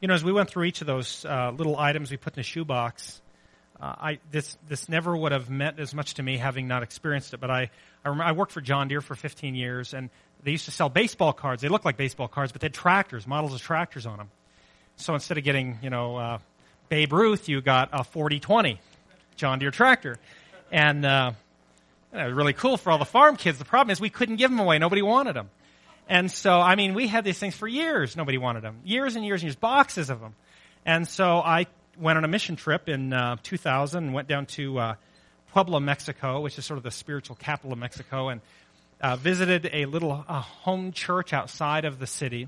As we went through each of those little items we put in the shoebox, this never would have meant as much to me having not experienced it. But I remember I worked for John Deere for 15 years, and they used to sell baseball cards. They looked like baseball cards, but they had tractors, models of tractors on them. So instead of getting, Babe Ruth, you got a 40-20 John Deere tractor. And it was really cool for all the farm kids. The problem is we couldn't give them away. Nobody wanted them. And so, we had these things for years. Nobody wanted them. Years and years and years, boxes of them. And so I went on a mission trip in 2000 and went down to Puebla, Mexico, which is sort of the spiritual capital of Mexico, and visited a little home church outside of the city.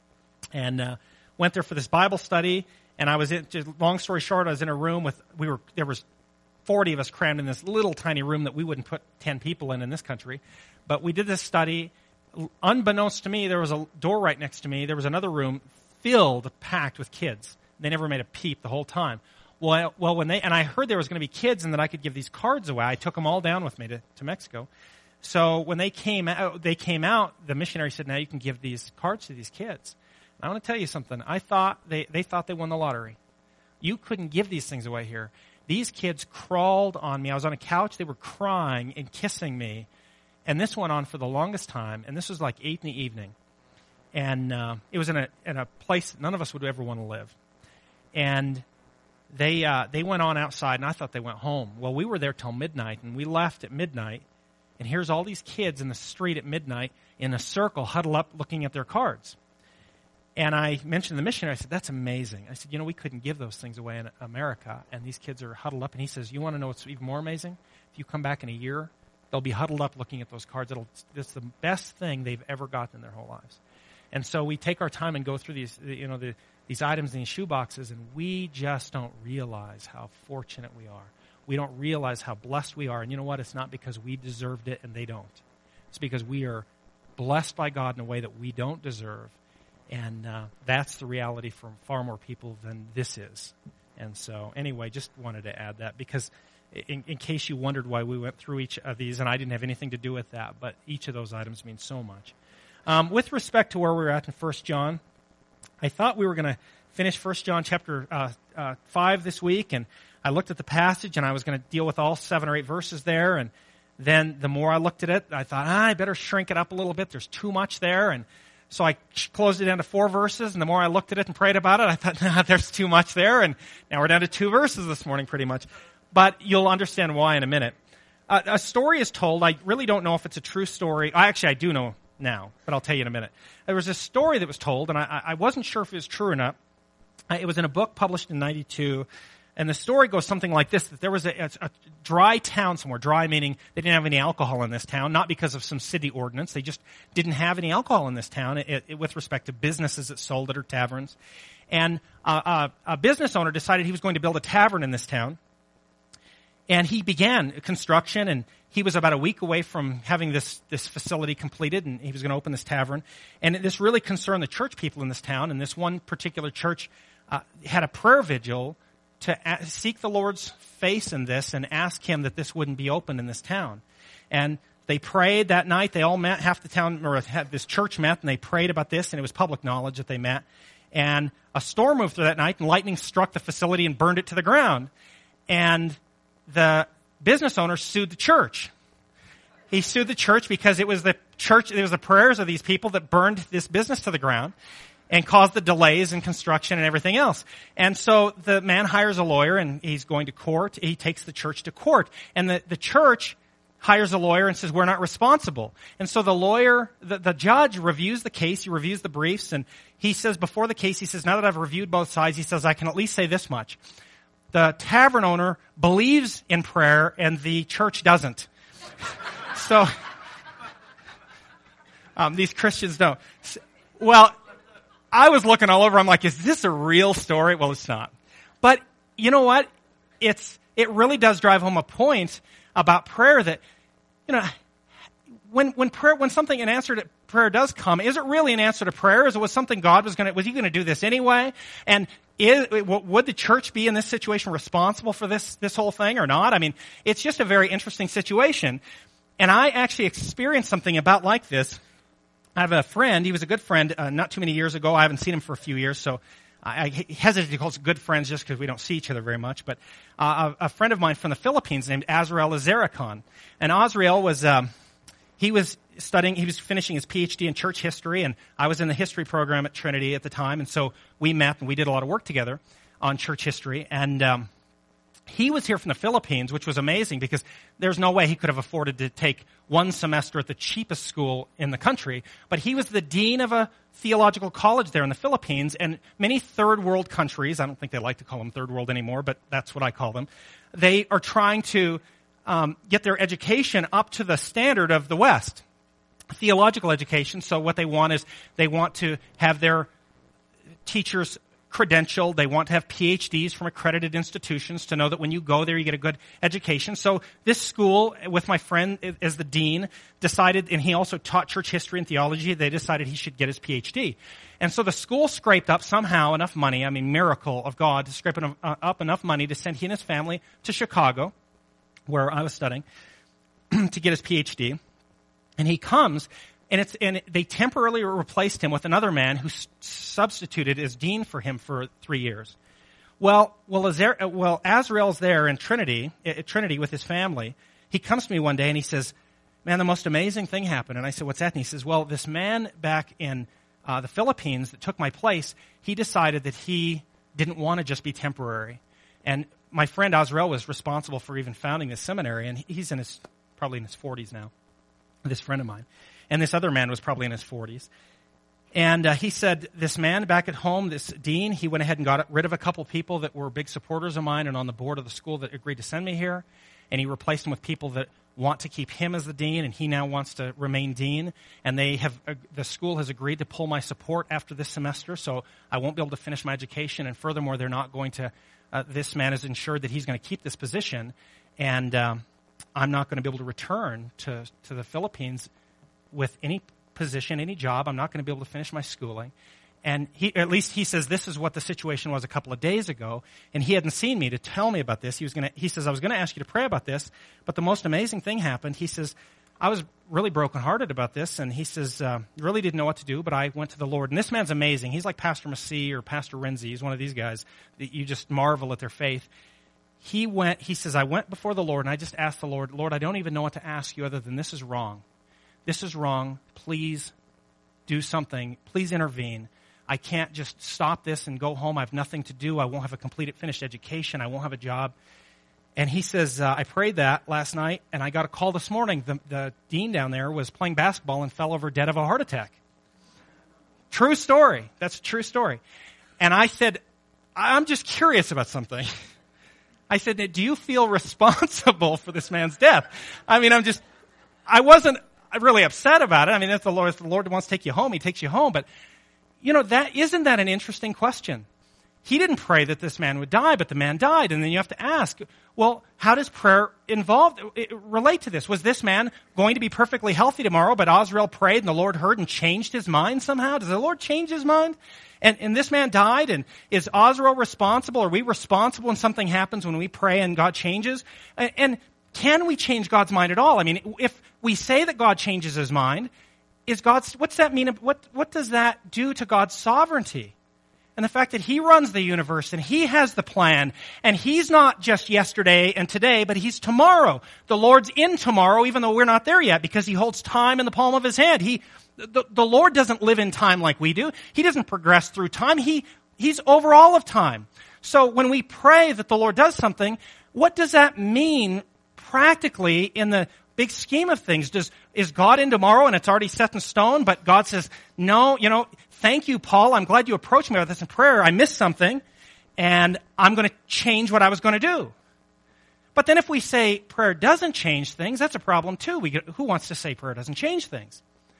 And went there for this Bible study. And I was long story short, I was in a room there was 40 of us crammed in this little tiny room that we wouldn't put 10 people in this country. But we did this study. Unbeknownst to me, there was a door right next to me. There was another room packed with kids. They never made a peep the whole time. Well, and I heard there was going to be kids and that I could give these cards away. I took them all down with me to Mexico. So when they came out, the missionary said, now you can give these cards to these kids. And I want to tell you something. I thought they thought they won the lottery. You couldn't give these things away here. These kids crawled on me. I was on a couch. They were crying and kissing me. And this went on for the longest time, and this was like 8 in the evening. And it was in a place that none of us would ever want to live. And they went on outside, and I thought they went home. Well, we were there till midnight, and we left at midnight. And here's all these kids in the street at midnight in a circle, huddled up, looking at their cards. And I mentioned to the missionary, I said, that's amazing. I said, we couldn't give those things away in America, and these kids are huddled up. And he says, you want to know what's even more amazing? If you come back in a year, they'll be huddled up looking at those cards. It's the best thing they've ever gotten in their whole lives. And so we take our time and go through these items in these shoe boxes, and we just don't realize how fortunate we are. We don't realize how blessed we are. And you know what? It's not because we deserved it and they don't. It's because we are blessed by God in a way that we don't deserve. And that's the reality for far more people than this is. And so anyway, just wanted to add that because in case you wondered why we went through each of these, and I didn't have anything to do with that, but each of those items means so much. With respect to where we're at in 1 John, I thought we were going to finish 1 John chapter 5 this week, and I looked at the passage, and I was going to deal with all 7 or 8 verses there, and then the more I looked at it, I thought, I better shrink it up a little bit. There's too much there, and so I closed it down to 4 verses, and the more I looked at it and prayed about it, I thought, there's too much there, and now we're down to 2 verses this morning pretty much. But you'll understand why in a minute. A story is told. I really don't know if it's a true story. I do know now, but I'll tell you in a minute. There was a story that was told, and I wasn't sure if it was true or not. It was in a book published in 92, and the story goes something like this, that there was a dry town somewhere, dry meaning they didn't have any alcohol in this town, not because of some city ordinance. They just didn't have any alcohol in this town with respect to businesses that sold it or taverns. And a business owner decided he was going to build a tavern in this town. And he began construction, and he was about a week away from having this facility completed, and he was going to open this tavern. And this really concerned the church people in this town, and this one particular church had a prayer vigil to seek the Lord's face in this and ask him that this wouldn't be open in this town. And they prayed that night. They all met, half the town, or this church met, and they prayed about this, and it was public knowledge that they met. And a storm moved through that night, and lightning struck the facility and burned it to the ground. And the business owner sued the church. He sued the church because it was the prayers of these people that burned this business to the ground and caused the delays in construction and everything else. And so the man hires a lawyer, and he's going to court. He takes the church to court. And the church hires a lawyer and says, we're not responsible. And so the lawyer, the judge reviews the case. He reviews the briefs, and he says before the case, he says, now that I've reviewed both sides, he says, I can at least say this much. The tavern owner believes in prayer, and the church doesn't. So, these Christians don't. Well, I was looking all over. I'm like, is this a real story? Well, it's not. But you know what? It really does drive home a point about prayer that, when an answer to prayer does come, is it really an answer to prayer? Is it was something God was he going to do this anyway? And would the church be in this situation responsible for this whole thing or not? I mean, it's just a very interesting situation. And I actually experienced something about like this. I have a friend. He was a good friend not too many years ago. I haven't seen him for a few years, so I hesitate to call us good friends just because we don't see each other very much, but a friend of mine from the Philippines named Azrael Azaracon. And Azrael was, he was finishing his PhD in church history, and I was in the history program at Trinity at the time, and so we met and we did a lot of work together on church history. And he was here from the Philippines, which was amazing because there's no way he could have afforded to take one semester at the cheapest school in the country. But he was the dean of a theological college there in the Philippines, and many third world countries, I don't think they like to call them third world anymore, but that's what I call them, they are trying to get their education up to the standard of the West, theological education. So what they want is they want to have their teachers credentialed. They want to have PhDs from accredited institutions to know that when you go there, you get a good education. So this school, with my friend as the dean, decided, and he also taught church history and theology, they decided he should get his PhD. And so the school scraped up somehow enough money, I mean, miracle of God, to scrape up enough money to send he and his family to Chicago, where I was studying, to get his PhD. And he comes, and they temporarily replaced him with another man who substituted as dean for him for 3 years. Well, Azrael's there in Trinity, at Trinity with his family. He comes to me one day and he says, "Man, the most amazing thing happened." And I said, "What's that?" And he says, "Well, this man back in the Philippines that took my place, he decided that he didn't want to just be temporary." And my friend Azrael was responsible for even founding this seminary, and he's probably in his 40s now, this friend of mine. And this other man was probably in his 40s. And he said, this man back at home, this dean, he went ahead and got rid of a couple people that were big supporters of mine and on the board of the school that agreed to send me here. And he replaced them with people that want to keep him as the dean, and he now wants to remain dean. And the school has agreed to pull my support after this semester, so I won't be able to finish my education. And furthermore, they're not going to, this man has ensured that he's going to keep this position. And I'm not going to be able to return to the Philippines with any position, any job. I'm not going to be able to finish my schooling. And at least he says this is what the situation was a couple of days ago, and he hadn't seen me to tell me about this. He says, "I was going to ask you to pray about this, but the most amazing thing happened." He says, "I was really brokenhearted about this," and he says, really didn't know what to do, but I went to the Lord. And this man's amazing. He's like Pastor Massey or Pastor Renzi. He's one of these guys that you just marvel at their faith. He says, "I went before the Lord, and I just asked the Lord, Lord, I don't even know what to ask you other than this is wrong. This is wrong. Please do something. Please intervene. I can't just stop this and go home. I have nothing to do. I won't have a completed, finished education. I won't have a job." And he says, I prayed that last night, and I got a call this morning. The dean down there was playing basketball and fell over dead of a heart attack. True story. That's a true story. And I said, I'm just curious about something. I said, "Do you feel responsible for this man's death?" I mean, I wasn't really upset about it. I mean, if the Lord wants to take you home, he takes you home. But, isn't that an interesting question? He didn't pray that this man would die, but the man died. And then you have to ask, well, how does prayer relate to this? Was this man going to be perfectly healthy tomorrow, but Azrael prayed and the Lord heard and changed his mind somehow? Does the Lord change his mind? And this man died, and is Azrael responsible? Are we responsible when something happens when we pray and God changes? And can we change God's mind at all? I mean, if we say that God changes his mind, what's that mean? What does that do to God's sovereignty? And the fact that he runs the universe and he has the plan, and he's not just yesterday and today, but he's tomorrow. The Lord's in tomorrow, even though we're not there yet, because he holds time in the palm of his hand. The Lord doesn't live in time like we do. He doesn't progress through time. He's over all of time. So when we pray that the Lord does something, what does that mean practically in the big scheme of things? Is God in tomorrow and it's already set in stone, but God says, "No, thank you, Paul. I'm glad you approached me about this in prayer. I missed something, and I'm going to change what I was going to do." But then if we say prayer doesn't change things, that's a problem too. Who wants to say prayer doesn't change things?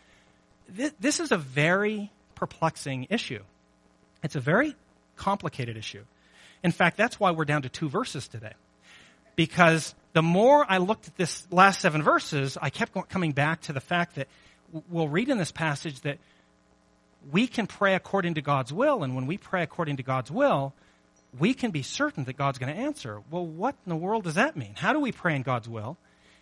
This is a very perplexing issue. It's a very complicated issue. In fact, that's why we're down to 2 verses today. Because the more I looked at this last 7 verses, I kept coming back to the fact that we'll read in this passage that we can pray according to God's will, and when we pray according to God's will, we can be certain that God's going to answer. Well, what in the world does that mean? How do we pray in God's will?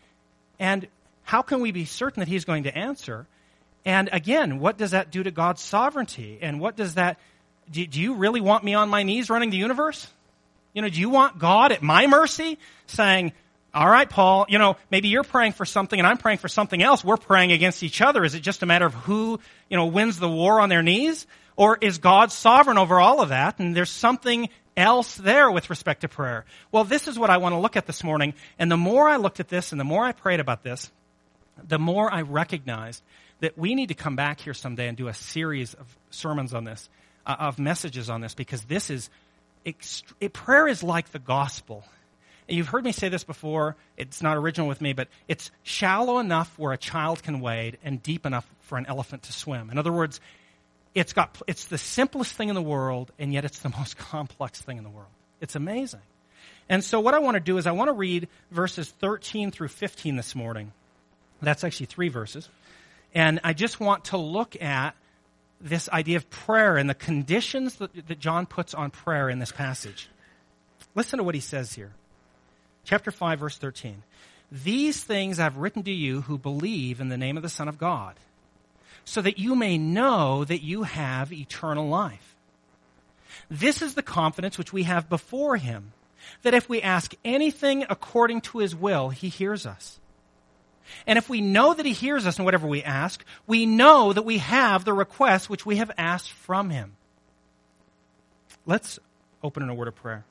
And how can we be certain that he's going to answer? And again, what does that do to God's sovereignty? And what does that do you really want me on my knees running the universe? Do you want God at my mercy saying, all right, Paul, maybe you're praying for something and I'm praying for something else. We're praying against each other. Is it just a matter of who, wins the war on their knees? Or is God sovereign over all of that? And there's something else there with respect to prayer. Well, this is what I want to look at this morning. And the more I looked at this and the more I prayed about this, the more I recognized that we need to come back here someday and do a series of sermons on this, of messages on this, because this is, prayer is like the gospel. You've heard me say this before. It's not original with me, but it's shallow enough where a child can wade and deep enough for an elephant to swim. In other words, it's the simplest thing in the world, and yet it's the most complex thing in the world. It's amazing. And so what I want to do is I want to read verses 13 through 15 this morning. That's actually 3 verses. And I just want to look at this idea of prayer and the conditions that John puts on prayer in this passage. Listen to what he says here. Chapter 5, verse 13. These things I've written to you who believe in the name of the Son of God, so that you may know that you have eternal life. This is the confidence which we have before him, that if we ask anything according to his will, he hears us. And if we know that he hears us in whatever we ask, we know that we have the request which we have asked from him. Let's open in a word of prayer.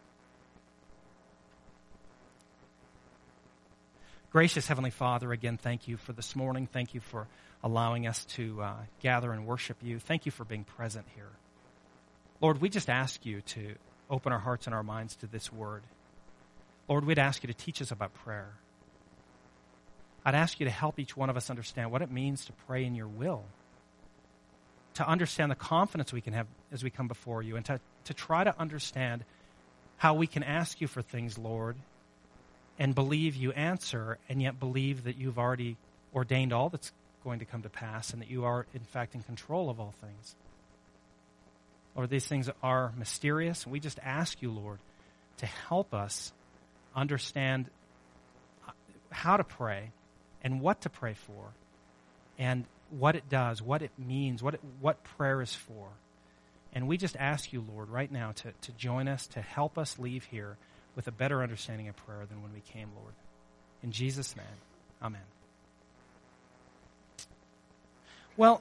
Gracious Heavenly Father, again, thank you for this morning. Thank you for allowing us to gather and worship you. Thank you for being present here. Lord, we just ask you to open our hearts and our minds to this word. Lord, we'd ask you to teach us about prayer. I'd ask you to help each one of us understand what it means to pray in your will, to understand the confidence we can have as we come before you, and to try to understand how we can ask you for things, Lord, and believe you answer, and yet believe that you've already ordained all that's going to come to pass, and that you are, in fact, in control of all things. Lord, these things are mysterious, and we just ask you, Lord, to help us understand how to pray and what to pray for, and what it does, what it means, what prayer is for. And we just ask you, Lord, right now to join us, to help us leave here with a better understanding of prayer than when we came, Lord. In Jesus' name, amen. Well,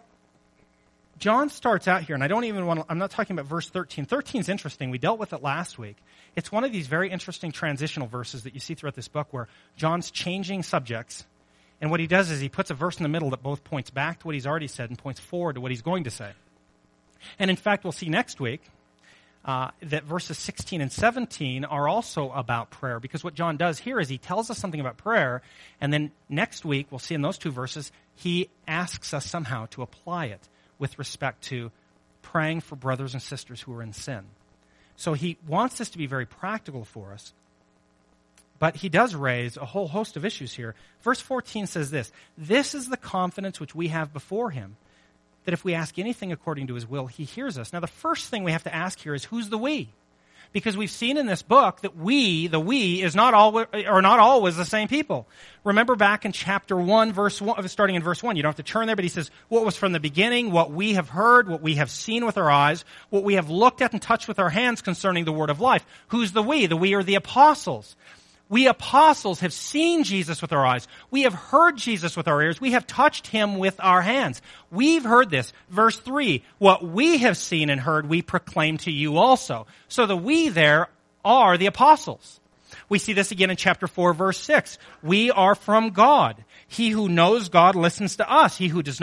John starts out here, and I'm not talking about verse 13. 13 is interesting. We dealt with it last week. It's one of these very interesting transitional verses that you see throughout this book where John's changing subjects, and what he does is he puts a verse in the middle that both points back to what he's already said and points forward to what he's going to say. And in fact, we'll see next week that verses 16 and 17 are also about prayer, because what John does here is he tells us something about prayer, and then next week, we'll see in those 2 verses, he asks us somehow to apply it with respect to praying for brothers and sisters who are in sin. So he wants this to be very practical for us, but he does raise a whole host of issues here. Verse 14 says this: this is the confidence which we have before him, that if we ask anything according to his will, he hears us. Now, the first thing we have to ask here is, who's the we? Because we've seen in this book that the we is not always the same people. Remember back in chapter 1, starting in verse 1, you don't have to turn there, but he says, what was from the beginning, what we have heard, what we have seen with our eyes, what we have looked at and touched with our hands concerning the word of life. Who's the we? The we are the apostles. We apostles have seen Jesus with our eyes. We have heard Jesus with our ears. We have touched him with our hands. We've heard this. Verse 3, what we have seen and heard, we proclaim to you also. So the we there are the apostles. We see this again in chapter 4, verse 6. We are from God. He who knows God listens to us. He who is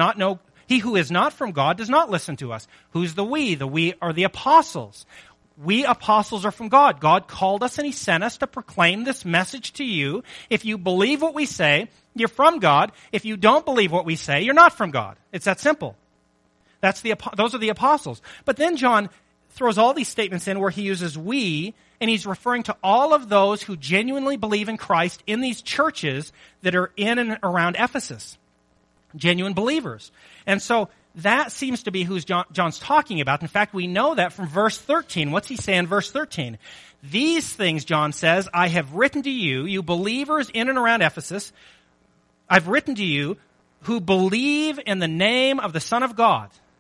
not from God does not listen to us. Who's the we? The we are the apostles. We apostles are from God. God called us and he sent us to proclaim this message to you. If you believe what we say, you're from God. If you don't believe what we say, you're not from God. It's that simple. Those are the apostles. But then John throws all these statements in where he uses we, and he's referring to all of those who genuinely believe in Christ in these churches that are in and around Ephesus. Genuine believers. And so that seems to be who John's talking about. In fact, we know that from verse 13. What's he say in verse 13? These things, John says, I have written to you, you believers in and around Ephesus. I've written to you who believe in the name of the Son of God.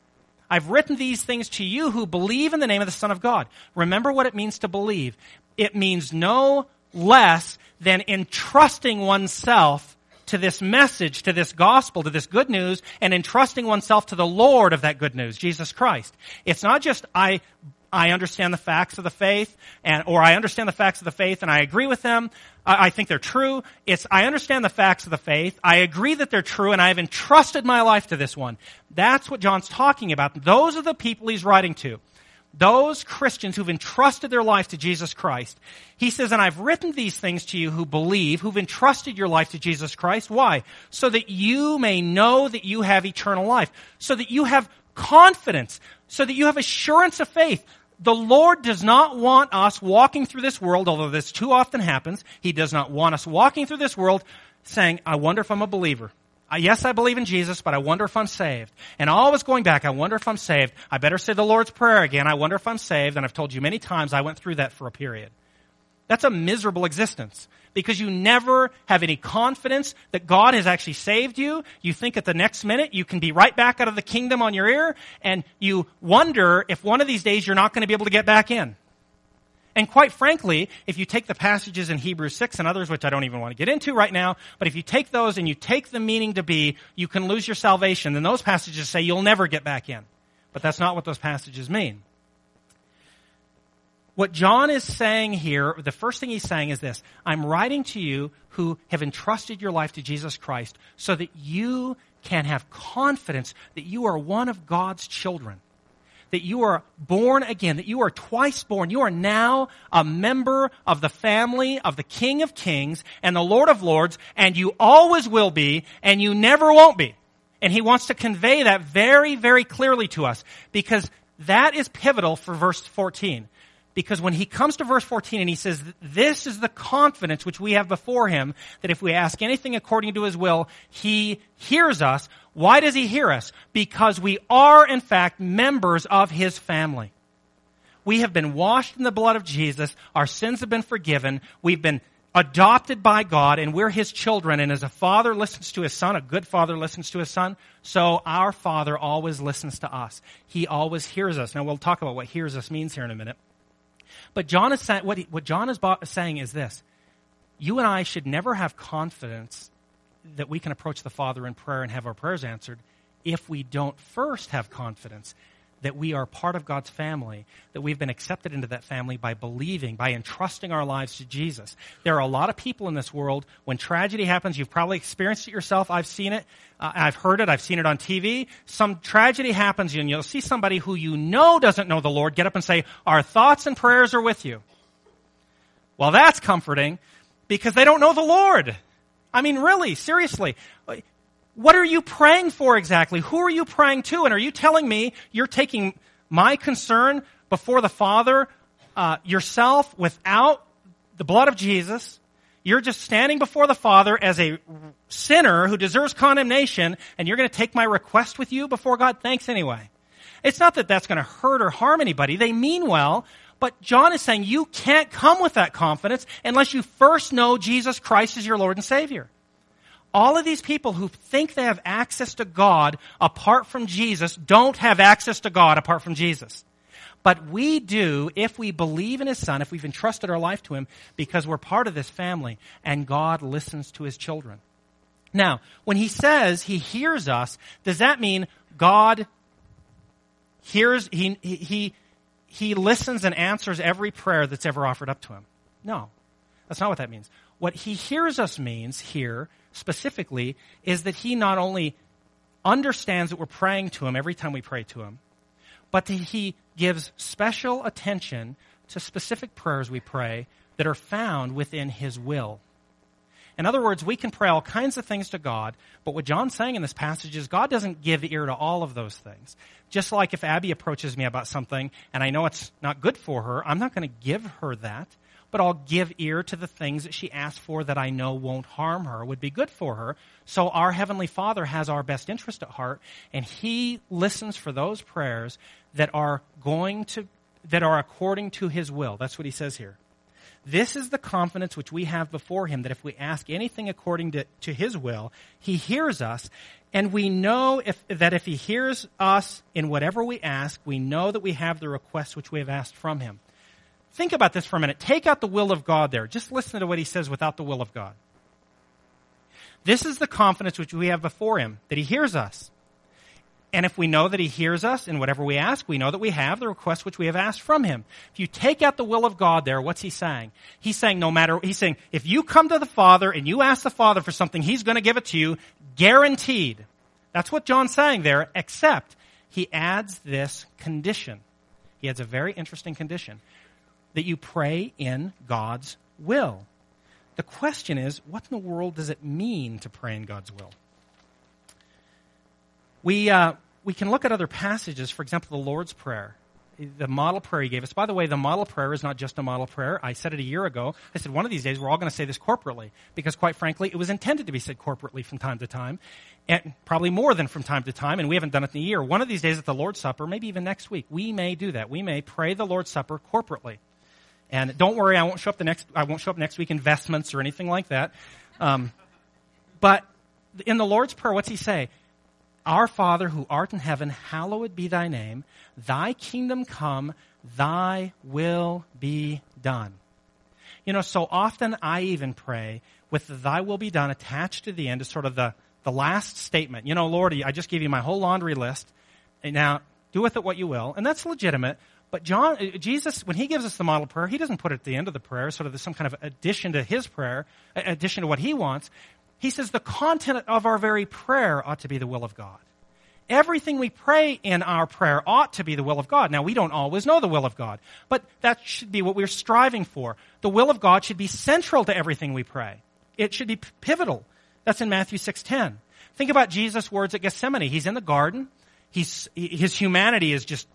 I've written these things to you who believe in the name of the Son of God. Remember what it means to believe. It means no less than entrusting oneself to this message, to this gospel, to this good news, and entrusting oneself to the Lord of that good news, Jesus Christ. It's not just I understand the facts of the faith, or I understand the facts of the faith and I agree with them. I think they're true. It's I understand the facts of the faith. I agree that they're true, and I have entrusted my life to this one. That's what John's talking about. Those are the people he's writing to. Those Christians who've entrusted their life to Jesus Christ. He says, and I've written these things to you who believe, who've entrusted your life to Jesus Christ. Why? So that you may know that you have eternal life. So that you have confidence. So that you have assurance of faith. The Lord does not want us walking through this world, although this too often happens. He does not want us walking through this world saying, I wonder if I'm a believer. Yes, I believe in Jesus, but I wonder if I'm saved. And always going back, I wonder if I'm saved. I better say the Lord's Prayer again. I wonder if I'm saved. And I've told you many times I went through that for a period. That's a miserable existence because you never have any confidence that God has actually saved you. You think at the next minute you can be right back out of the kingdom on your ear, and you wonder if one of these days you're not going to be able to get back in. And quite frankly, if you take the passages in Hebrews 6 and others, which I don't even want to get into right now, but if you take those and you take the meaning to be, you can lose your salvation, then those passages say you'll never get back in. But that's not what those passages mean. What John is saying here, the first thing he's saying is this: I'm writing to you who have entrusted your life to Jesus Christ so that you can have confidence that you are one of God's children. That you are born again, that you are twice born. You are now a member of the family of the King of Kings and the Lord of Lords, and you always will be, and you never won't be. And he wants to convey that very, very clearly to us, because that is pivotal for verse 14. Because when he comes to verse 14 and he says, this is the confidence which we have before him, that if we ask anything according to his will, he hears us. Why does he hear us? Because we are, in fact, members of his family. We have been washed in the blood of Jesus. Our sins have been forgiven. We've been adopted by God, and we're his children. And as a father listens to his son, a good father listens to his son, so our Father always listens to us. He always hears us. Now, we'll talk about what hears us means here in a minute. But John is saying, what John is saying is this: you and I should never have confidence that we can approach the Father in prayer and have our prayers answered if we don't first have confidence that we are part of God's family, that we've been accepted into that family by believing, by entrusting our lives to Jesus. There are a lot of people in this world, when tragedy happens, you've probably experienced it yourself, I've seen it, I've heard it, I've seen it on TV. Some tragedy happens and you'll see somebody who you know doesn't know the Lord get up and say, our thoughts and prayers are with you. Well, that's comforting because they don't know the Lord. I mean, really, seriously. What are you praying for exactly? Who are you praying to? And are you telling me you're taking my concern before the Father yourself without the blood of Jesus? You're just standing before the Father as a sinner who deserves condemnation, and you're going to take my request with you before God? Thanks anyway. It's not that that's going to hurt or harm anybody. They mean well, but John is saying you can't come with that confidence unless you first know Jesus Christ as your Lord and Savior. All of these people who think they have access to God apart from Jesus don't have access to God apart from Jesus. But we do if we believe in his Son, if we've entrusted our life to him, because we're part of this family, and God listens to his children. Now, when he says he hears us, does that mean God hears, he listens and answers every prayer that's ever offered up to him? No, that's not what that means. What he hears us means here, specifically, is that he not only understands that we're praying to him every time we pray to him, but that he gives special attention to specific prayers we pray that are found within his will. In other words, we can pray all kinds of things to God, but what John's saying in this passage is God doesn't give ear to all of those things. Just like if Abby approaches me about something and I know it's not good for her, I'm not going to give her that, but I'll give ear to the things that she asks for that I know won't harm her, would be good for her. So our Heavenly Father has our best interest at heart, and he listens for those prayers that are according to his will. That's what he says here. This is the confidence which we have before him, that if we ask anything according to his will, he hears us. And we know that if he hears us in whatever we ask, we know that we have the request which we have asked from him. Think about this for a minute. Take out the will of God there. Just listen to what he says without the will of God. This is the confidence which we have before him, that he hears us. And if we know that he hears us in whatever we ask, we know that we have the request which we have asked from him. If you take out the will of God there, what's he saying? He's saying if you come to the Father and you ask the Father for something, he's going to give it to you, guaranteed. That's what John's saying there, except he adds this condition. He adds a very interesting condition, that you pray in God's will. The question is, what in the world does it mean to pray in God's will? We can look at other passages, for example, the Lord's Prayer, the model prayer he gave us. By the way, the model prayer is not just a model prayer. I said it a year ago. I said one of these days we're all going to say this corporately, because quite frankly, it was intended to be said corporately from time to time, and probably more than from time to time, and we haven't done it in a year. One of these days at the Lord's Supper, maybe even next week, we may do that. We may pray the Lord's Supper corporately. And don't worry, I won't show up next week in vestments or anything like that. But in the Lord's Prayer, what's he say? Our Father who art in heaven, hallowed be thy name. Thy kingdom come, thy will be done. You know, so often I even pray with the thy will be done attached to the end as sort of the last statement. You know, Lord, I just gave you my whole laundry list. And now, do with it what you will. And that's legitimate. But Jesus, when he gives us the model prayer, he doesn't put it at the end of the prayer, sort of some kind of addition to his prayer, addition to what he wants. He says the content of our very prayer ought to be the will of God. Everything we pray in our prayer ought to be the will of God. Now, we don't always know the will of God, but that should be what we're striving for. The will of God should be central to everything we pray. It should be pivotal. That's in Matthew 6:10. Think about Jesus' words at Gethsemane. He's in the garden. His humanity is just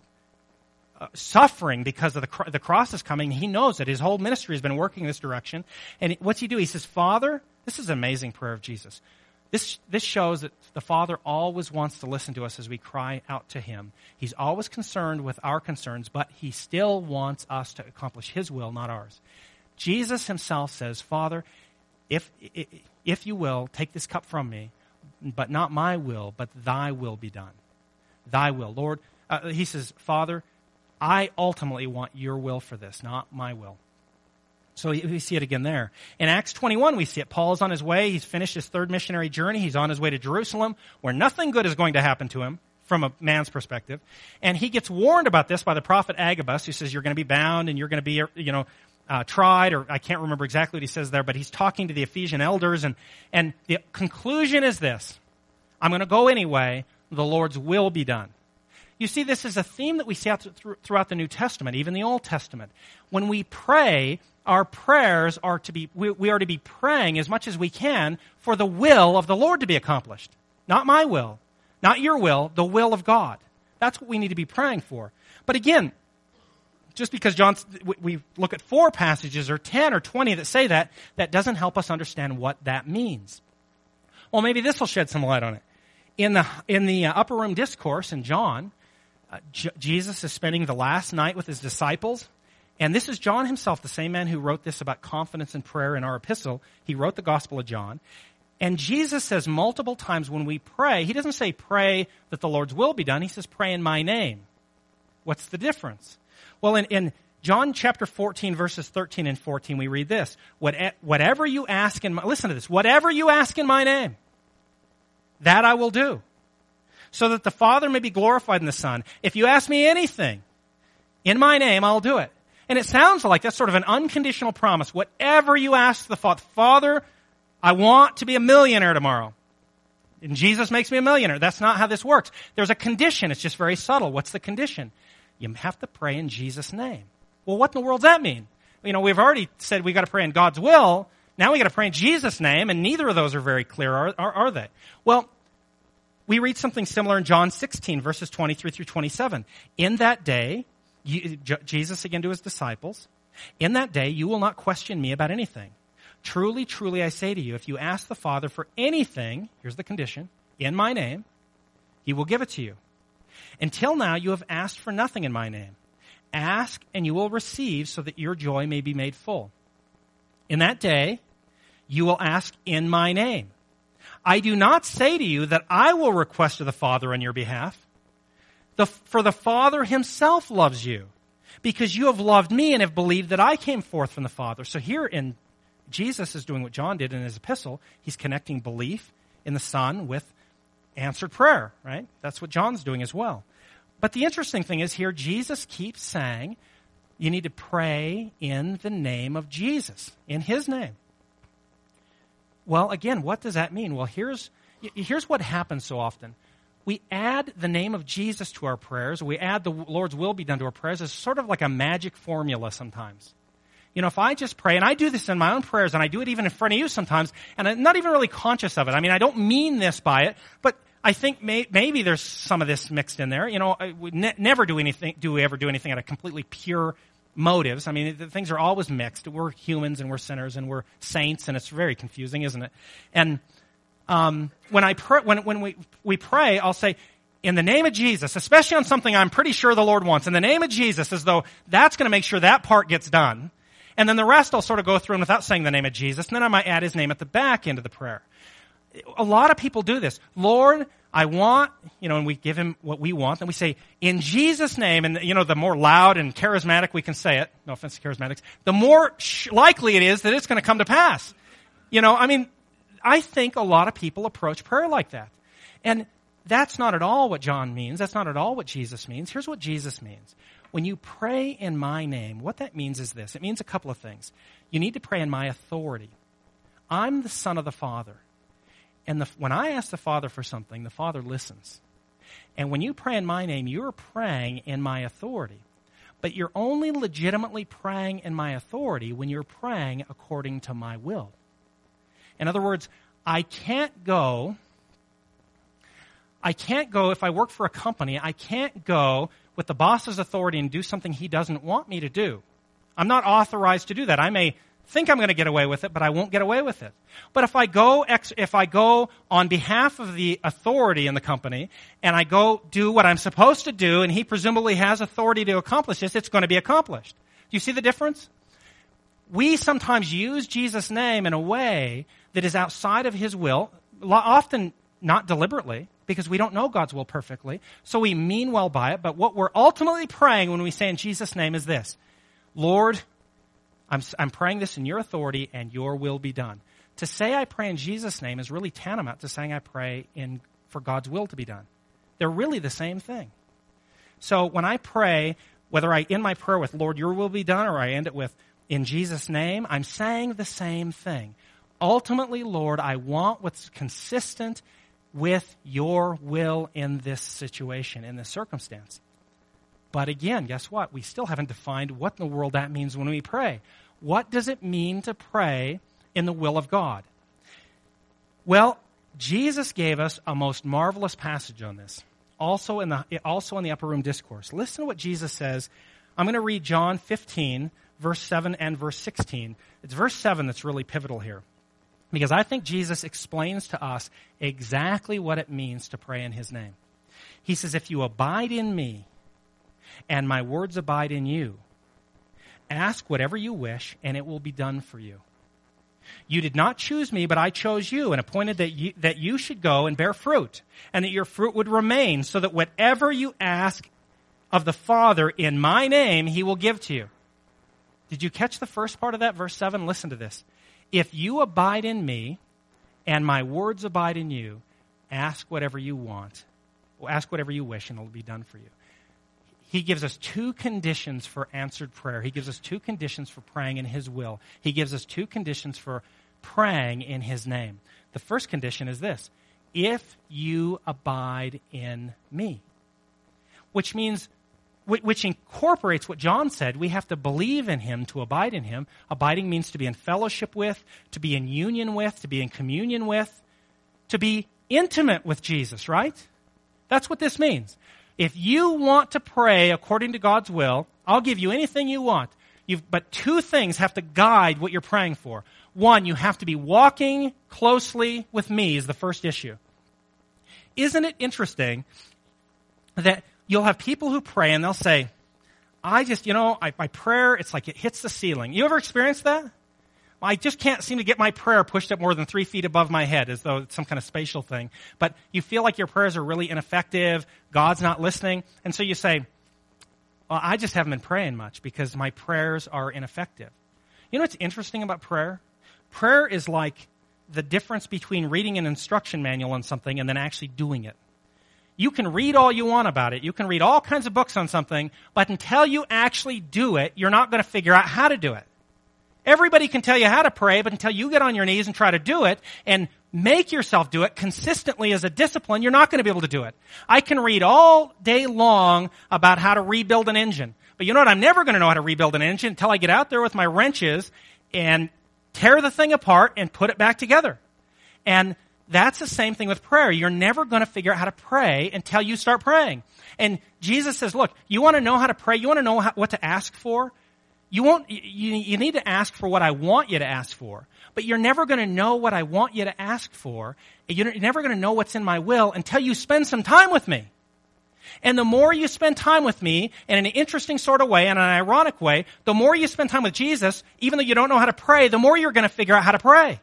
suffering because of the cross is coming. He knows that his whole ministry has been working in this direction. And what's he do? He says, Father, this is an amazing prayer of Jesus. This shows that the Father always wants to listen to us as we cry out to him. He's always concerned with our concerns, but he still wants us to accomplish his will, not ours. Jesus himself says, Father, if you will, take this cup from me, but not my will, but thy will be done. Thy will. Lord, he says, Father, I ultimately want your will for this, not my will. So we see it again there. In Acts 21, we see it. Paul is on his way. He's finished his third missionary journey. He's on his way to Jerusalem, where nothing good is going to happen to him from a man's perspective. And he gets warned about this by the prophet Agabus, who says, you're going to be bound and you're going to be, tried, or I can't remember exactly what he says there, but he's talking to the Ephesian elders. And the conclusion is this: I'm going to go anyway. The Lord's will be done. You see, this is a theme that we see throughout the New Testament, even the Old Testament. When we pray, our prayers are to be, we are to be praying as much as we can for the will of the Lord to be accomplished. Not my will, not your will, the will of God. That's what we need to be praying for. But again, just because we look at 4 passages or 10 or 20 that say that, that doesn't help us understand what that means. Well, maybe this will shed some light on it. In the upper room discourse in John, Jesus is spending the last night with his disciples. And this is John himself, the same man who wrote this about confidence in prayer in our epistle. He wrote the Gospel of John. And Jesus says multiple times when we pray, he doesn't say pray that the Lord's will be done. He says pray in my name. What's the difference? Well, in John chapter 14, verses 13 and 14, we read this. Whatever you ask listen to this. Whatever you ask in my name, that I will do, so that the Father may be glorified in the Son. If you ask me anything in my name, I'll do it. And it sounds like that's sort of an unconditional promise. Whatever you ask the Father, I want to be a millionaire tomorrow. And Jesus makes me a millionaire. That's not how this works. There's a condition. It's just very subtle. What's the condition? You have to pray in Jesus' name. Well, what in the world does that mean? You know, we've already said we got to pray in God's will. Now we got to pray in Jesus' name, and neither of those are very clear, are they? Well, we read something similar in John 16, verses 23 through 27. In that day, Jesus again to his disciples, in that day you will not question me about anything. Truly, truly, I say to you, if you ask the Father for anything, here's the condition, in my name, he will give it to you. Until now, you have asked for nothing in my name. Ask, and you will receive, so that your joy may be made full. In that day, you will ask in my name. I do not say to you that I will request of the Father on your behalf. For the Father himself loves you, because you have loved me and have believed that I came forth from the Father. So here Jesus is doing what John did in his epistle. He's connecting belief in the Son with answered prayer, right? That's what John's doing as well. But the interesting thing is here, Jesus keeps saying, you need to pray in the name of Jesus, in his name. Well, again, what does that mean? Well, here's what happens so often. We add the name of Jesus to our prayers. We add the Lord's will be done to our prayers. It's sort of like a magic formula sometimes. You know, if I just pray, and I do this in my own prayers, and I do it even in front of you sometimes, and I'm not even really conscious of it. I mean, I don't mean this by it, but I think maybe there's some of this mixed in there. You know, we never do we ever do anything out of completely pure motives. I mean, things are always mixed. We're humans, and we're sinners, and we're saints, and it's very confusing, isn't it? And when I pray, when we pray, I'll say, in the name of Jesus, especially on something I'm pretty sure the Lord wants, in the name of Jesus, as though that's going to make sure that part gets done. And then the rest I'll sort of go through without saying the name of Jesus, and then I might add his name at the back end of the prayer. A lot of people do this. Lord, I want, and we give him what we want, and we say, in Jesus' name, and the more loud and charismatic we can say it, no offense to charismatics, the more likely it is that it's going to come to pass. I think a lot of people approach prayer like that. And that's not at all what John means. That's not at all what Jesus means. Here's what Jesus means. When you pray in my name, what that means is this. It means a couple of things. You need to pray in my authority. I'm the Son of the Father. And when I ask the Father for something, the Father listens. And when you pray in my name, you're praying in my authority. But you're only legitimately praying in my authority when you're praying according to my will. In other words, I can't go if I work for a company, I can't go with the boss's authority and do something he doesn't want me to do. I'm not authorized to do that. I may think I'm going to get away with it, but I won't get away with it. But if I go on behalf of the authority in the company and I go do what I'm supposed to do and he presumably has authority to accomplish this, it's going to be accomplished. Do you see the difference? We sometimes use Jesus' name in a way that is outside of his will, often not deliberately, because we don't know God's will perfectly, so we mean well by it, but what we're ultimately praying when we say in Jesus' name is this: Lord, I'm praying this in your authority and your will be done. To say I pray in Jesus' name is really tantamount to saying I pray for God's will to be done. They're really the same thing. So when I pray, whether I end my prayer with Lord, your will be done, or I end it with in Jesus' name, I'm saying the same thing. Ultimately, Lord, I want what's consistent with your will in this situation, in this circumstance. But again, guess what? We still haven't defined what in the world that means when we pray. What does it mean to pray in the will of God? Well, Jesus gave us a most marvelous passage on this, also in the Upper Room Discourse. Listen to what Jesus says. I'm going to read John 15, verse 7 and verse 16. It's verse 7 that's really pivotal here, because I think Jesus explains to us exactly what it means to pray in his name. He says, if you abide in me and my words abide in you, ask whatever you wish and it will be done for you. You did not choose me, but I chose you and appointed that you should go and bear fruit, and that your fruit would remain, so that whatever you ask of the Father in my name, he will give to you. Did you catch the first part of that, verse 7? Listen to this. If you abide in me and my words abide in you, ask whatever you want. Ask whatever you wish and it will be done for you. He gives us two conditions for answered prayer. He gives us two conditions for praying in his will. He gives us two conditions for praying in his name. The first condition is this: if you abide in me. Which incorporates what John said. We have to believe in him to abide in him. Abiding means to be in fellowship with, to be in union with, to be in communion with, to be intimate with Jesus, right? That's what this means. If you want to pray according to God's will, I'll give you anything you want. But two things have to guide what you're praying for. One, you have to be walking closely with me is the first issue. Isn't it interesting that you'll have people who pray and they'll say, my prayer, it's like it hits the ceiling. You ever experienced that? I just can't seem to get my prayer pushed up more than 3 feet above my head, as though it's some kind of spatial thing. But you feel like your prayers are really ineffective. God's not listening. And so you say, well, I just haven't been praying much because my prayers are ineffective. You know what's interesting about prayer? Prayer is like the difference between reading an instruction manual on something and then actually doing it. You can read all you want about it. You can read all kinds of books on something, but until you actually do it, you're not going to figure out how to do it. Everybody can tell you how to pray, but until you get on your knees and try to do it and make yourself do it consistently as a discipline, you're not going to be able to do it. I can read all day long about how to rebuild an engine. But you know what? I'm never going to know how to rebuild an engine until I get out there with my wrenches and tear the thing apart and put it back together. And that's the same thing with prayer. You're never going to figure out how to pray until you start praying. And Jesus says, look, you want to know how to pray? You want to know what to ask for? You need to ask for what I want you to ask for. But you're never going to know what I want you to ask for. You're never going to know what's in my will until you spend some time with me. And the more you spend time with me in an interesting sort of way, in an ironic way, the more you spend time with Jesus, even though you don't know how to pray, the more you're going to figure out how to pray.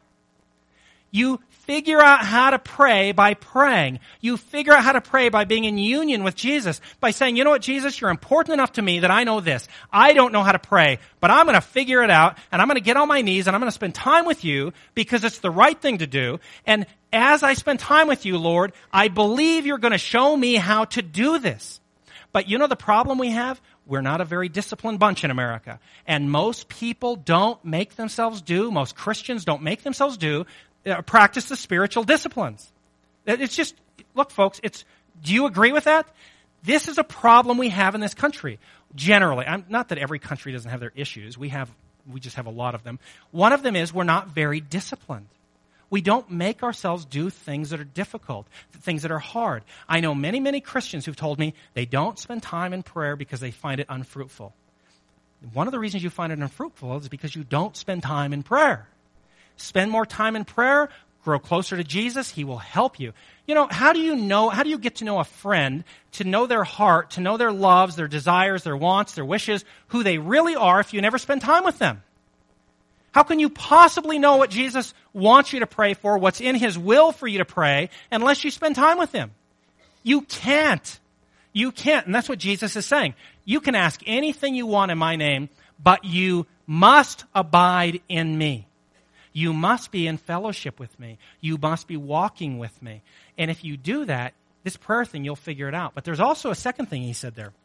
You figure out how to pray by praying. You figure out how to pray by being in union with Jesus, by saying, you know what, Jesus, you're important enough to me that I know this. I don't know how to pray, but I'm going to figure it out, and I'm going to get on my knees, and I'm going to spend time with you because it's the right thing to do. And as I spend time with you, Lord, I believe you're going to show me how to do this. But you know the problem we have? We're not a very disciplined bunch in America. And most people don't make themselves do, most Christians don't make themselves practice the spiritual disciplines. It's just, look folks, do you agree with that? This is a problem we have in this country. Generally, not that every country doesn't have their issues. We just have a lot of them. One of them is we're not very disciplined. We don't make ourselves do things that are difficult, things that are hard. I know many, many Christians who've told me they don't spend time in prayer because they find it unfruitful. One of the reasons you find it unfruitful is because you don't spend time in prayer. Spend more time in prayer, grow closer to Jesus, He will help you. You know, how do you get to know a friend, to know their heart, to know their loves, their desires, their wants, their wishes, who they really are if you never spend time with them? How can you possibly know what Jesus wants you to pray for, what's in His will for you to pray, unless you spend time with Him? You can't. You can't. And that's what Jesus is saying. You can ask anything you want in my name, but you must abide in me. You must be in fellowship with me. You must be walking with me. And if you do that, this prayer thing, you'll figure it out. But there's also a second thing He said there.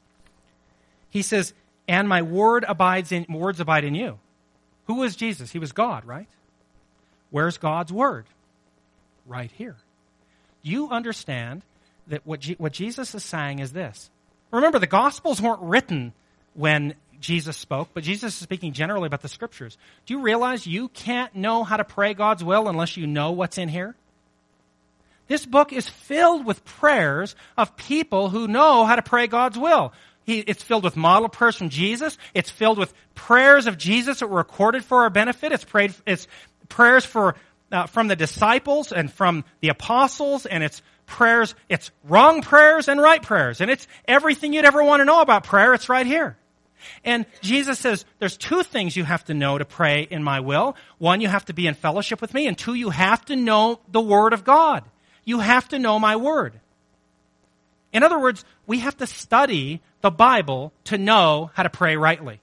He says, and my words abide in you. Who was Jesus? He was God, right? Where's God's word? Right here. You understand that what Jesus is saying is this. Remember, the Gospels weren't written when Jesus spoke, but Jesus is speaking generally about the Scriptures. Do you realize you can't know how to pray God's will unless you know what's in here? This book is filled with prayers of people who know how to pray God's will. It's filled with model prayers from Jesus. It's filled with prayers of Jesus that were recorded for our benefit. It's prayers from the disciples and from the apostles, and it's prayers. It's wrong prayers and right prayers, and it's everything you'd ever want to know about prayer. It's right here. And Jesus says there's two things you have to know to pray in my will. One, you have to be in fellowship with me, and two, you have to know the Word of God. You have to know my Word. In other words, we have to study the Bible to know how to pray rightly.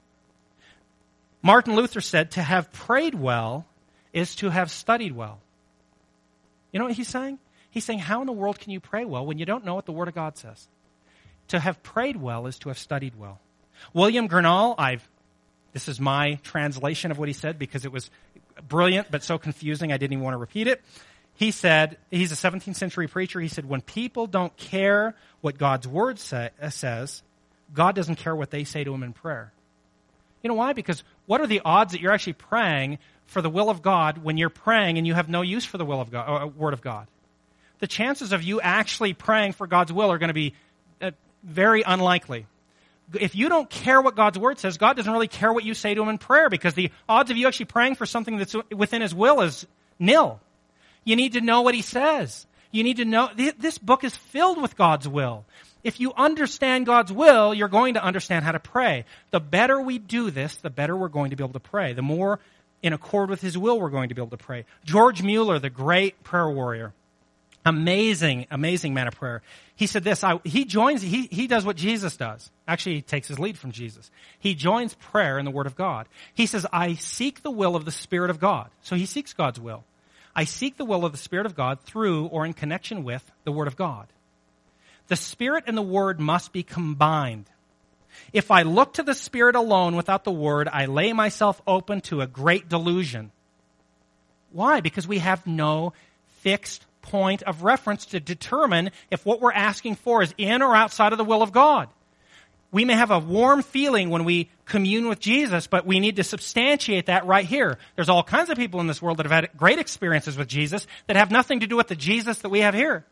Martin Luther said, to have prayed well is to have studied well. You know what he's saying? He's saying, how in the world can you pray well when you don't know what the Word of God says? To have prayed well is to have studied well. William Gurnall, this is my translation of what he said because it was brilliant but so confusing I didn't even want to repeat it. He said, he's a 17th century preacher, he said, when people don't care what God's Word says, God doesn't care what they say to Him in prayer. You know why? Because what are the odds that you're actually praying for the will of God when you're praying and you have no use for the will of God, or Word of God? The chances of you actually praying for God's will are going to be very unlikely. If you don't care what God's Word says, God doesn't really care what you say to Him in prayer because the odds of you actually praying for something that's within His will is nil. You need to know what He says. You need to know, this book is filled with God's will. If you understand God's will, you're going to understand how to pray. The better we do this, the better we're going to be able to pray. The more in accord with his will we're going to be able to pray. George Mueller, the great prayer warrior, amazing man of prayer. He said this, he does what Jesus does. Actually, he takes his lead from Jesus. He joins prayer in the Word of God. He says, I seek the will of the Spirit of God. So he seeks God's will. I seek the will of the Spirit of God through or in connection with the Word of God. The Spirit and the Word must be combined. If I look to the Spirit alone without the Word, I lay myself open to a great delusion. Why? Because we have no fixed point of reference to determine if what we're asking for is in or outside of the will of God. We may have a warm feeling when we commune with Jesus, but we need to substantiate that right here. There's all kinds of people in this world that have had great experiences with Jesus that have nothing to do with the Jesus that we have here.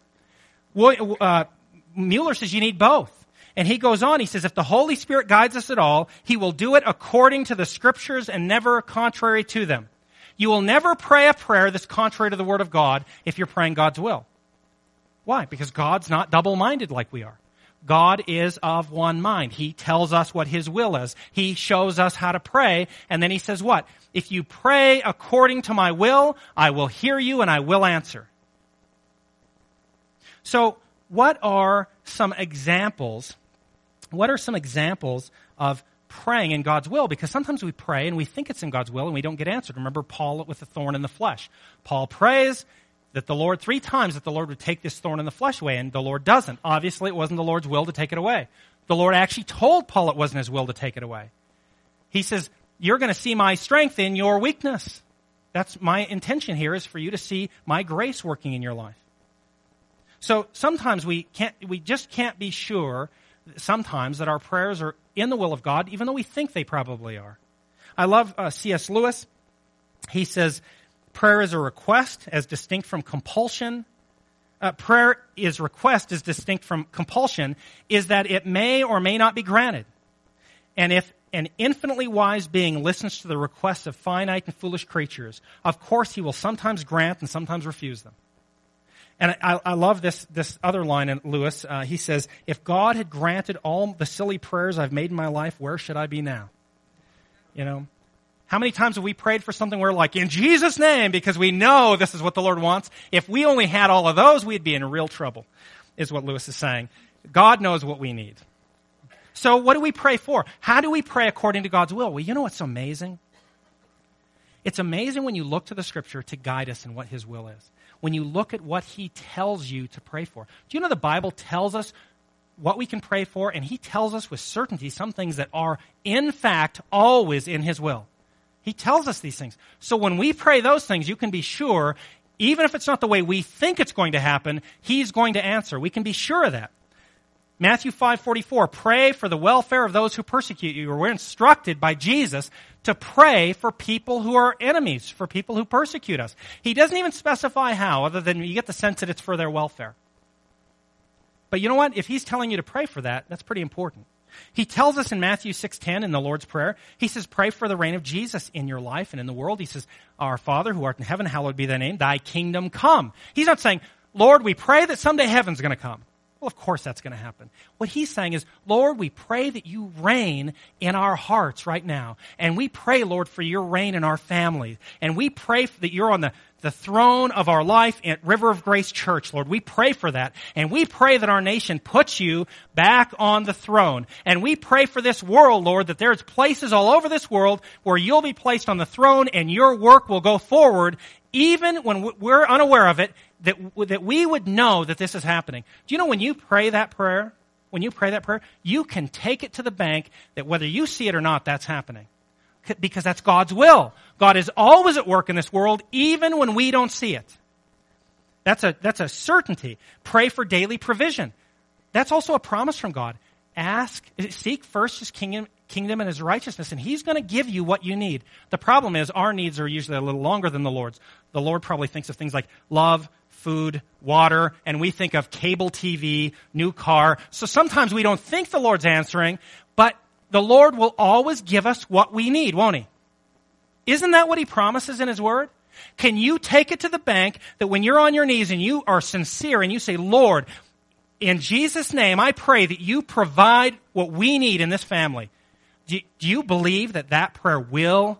Mueller says you need both. And he goes on, he says, if the Holy Spirit guides us at all, he will do it according to the Scriptures and never contrary to them. You will never pray a prayer that's contrary to the Word of God if you're praying God's will. Why? Because God's not double-minded like we are. God is of one mind. He tells us what his will is. He shows us how to pray, and then he says what? If you pray according to my will, I will hear you and I will answer. So, what are some examples? What are some examples of praying in God's will? Because sometimes we pray and we think it's in God's will and we don't get answered. Remember Paul with the thorn in the flesh. Paul prays that the Lord 3 times that the Lord would take this thorn in the flesh away, and the Lord doesn't. Obviously, it wasn't the Lord's will to take it away. The Lord actually told Paul it wasn't his will to take it away. He says, you're going to see my strength in your weakness. That's my intention here, is for you to see my grace working in your life. So sometimes we just can't be sure sometimes that our prayers are in the will of God, even though we think they probably are. I love C.S. Lewis. He says, prayer is a request as distinct from compulsion. Prayer is request as distinct from compulsion is that it may or may not be granted. And if an infinitely wise being listens to the requests of finite and foolish creatures, of course he will sometimes grant and sometimes refuse them. And I love this other line in Lewis. He says, if God had granted all the silly prayers I've made in my life, where should I be now? You know, how many times have we prayed for something we're like, in Jesus' name, because we know this is what the Lord wants? If we only had all of those, we'd be in real trouble, is what Lewis is saying. God knows what we need. So what do we pray for? How do we pray according to God's will? Well, you know what's amazing? It's amazing when you look to the Scripture to guide us in what his will is. When you look at what he tells you to pray for. Do you know the Bible tells us what we can pray for, and he tells us with certainty some things that are, in fact, always in his will. He tells us these things. So when we pray those things, you can be sure, even if it's not the way we think it's going to happen, he's going to answer. We can be sure of that. Matthew 5:44, pray for the welfare of those who persecute you. We're instructed by Jesus to pray for people who are enemies, for people who persecute us. He doesn't even specify how, other than you get the sense that it's for their welfare. But you know what? If he's telling you to pray for that, that's pretty important. He tells us in Matthew 6:10 in the Lord's Prayer, he says, pray for the reign of Jesus in your life and in the world. He says, our Father who art in heaven, hallowed be thy name, thy kingdom come. He's not saying, Lord, we pray that someday heaven's going to come. Well, of course that's going to happen. What he's saying is, Lord, we pray that you reign in our hearts right now. And we pray, Lord, for your reign in our families. And we pray that you're on the throne of our life at River of Grace Church, Lord. We pray for that. And we pray that our nation puts you back on the throne. And we pray for this world, Lord, that there's places all over this world where you'll be placed on the throne and your work will go forward, even when we're unaware of it, that we would know that this is happening. Do you know when you pray that prayer, you can take it to the bank that whether you see it or not, that's happening. Because that's God's will. God is always at work in this world, even when we don't see it. That's a certainty. Pray for daily provision. That's also a promise from God. Seek first his kingdom and his righteousness, and he's going to give you what you need. The problem is our needs are usually a little longer than the Lord's. The Lord probably thinks of things like love, food, water, and we think of cable TV, new car. So sometimes we don't think the Lord's answering, but the Lord will always give us what we need, won't he? Isn't that what he promises in his word? Can you take it to the bank that when you're on your knees and you are sincere and you say, Lord, in Jesus' name, I pray that you provide what we need in this family. Do you believe that prayer will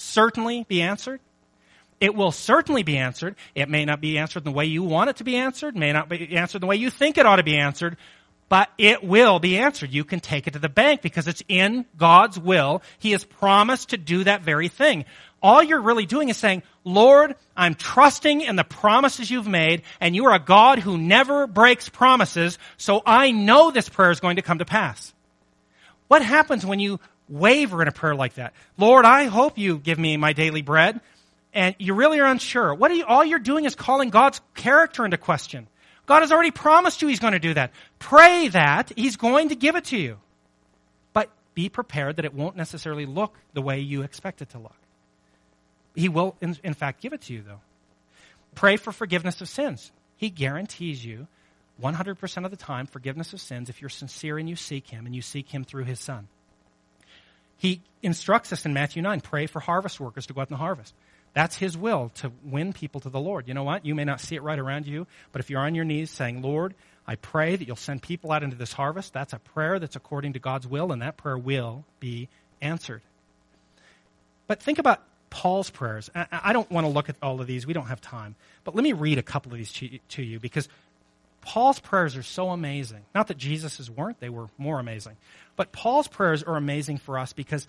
certainly be answered? It will certainly be answered. It may not be answered in the way you want it to be answered, may not be answered the way you think it ought to be answered, but it will be answered. You can take it to the bank because it's in God's will. He has promised to do that very thing. All you're really doing is saying, Lord, I'm trusting in the promises you've made, and you are a God who never breaks promises, so I know this prayer is going to come to pass. What happens when you waver in a prayer like that? Lord, I hope you give me my daily bread, and you really are unsure. All you're doing is calling God's character into question. God has already promised you He's going to do that. Pray that He's going to give it to you. But be prepared that it won't necessarily look the way you expect it to look. He will, in fact, give it to you, though. Pray for forgiveness of sins. He guarantees you 100% of the time forgiveness of sins if you're sincere and you seek Him through His Son. He instructs us in Matthew 9, pray for harvest workers to go out in the harvest. That's His will, to win people to the Lord. You know what? You may not see it right around you, but if you're on your knees saying, Lord, I pray that you'll send people out into this harvest, that's a prayer that's according to God's will, and that prayer will be answered. But think about Paul's prayers. I don't want to look at all of these. We don't have time. But let me read a couple of these to you, because Paul's prayers are so amazing. Not that Jesus's weren't. They were more amazing. But Paul's prayers are amazing for us because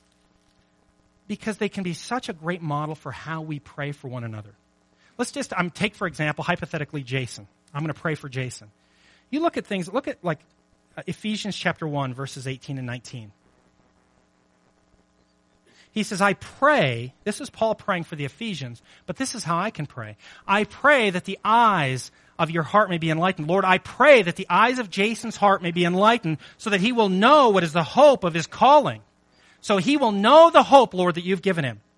they can be such a great model for how we pray for one another. Let's just take, for example, hypothetically, Jason. I'm going to pray for Jason. You look at like Ephesians chapter 1, verses 18 and 19. He says, I pray, this is Paul praying for the Ephesians, but this is how I can pray. I pray that the eyes of your heart may be enlightened. Lord, I pray that the eyes of Jason's heart may be enlightened so that he will know what is the hope of his calling. So he will know the hope, Lord, that you've given him.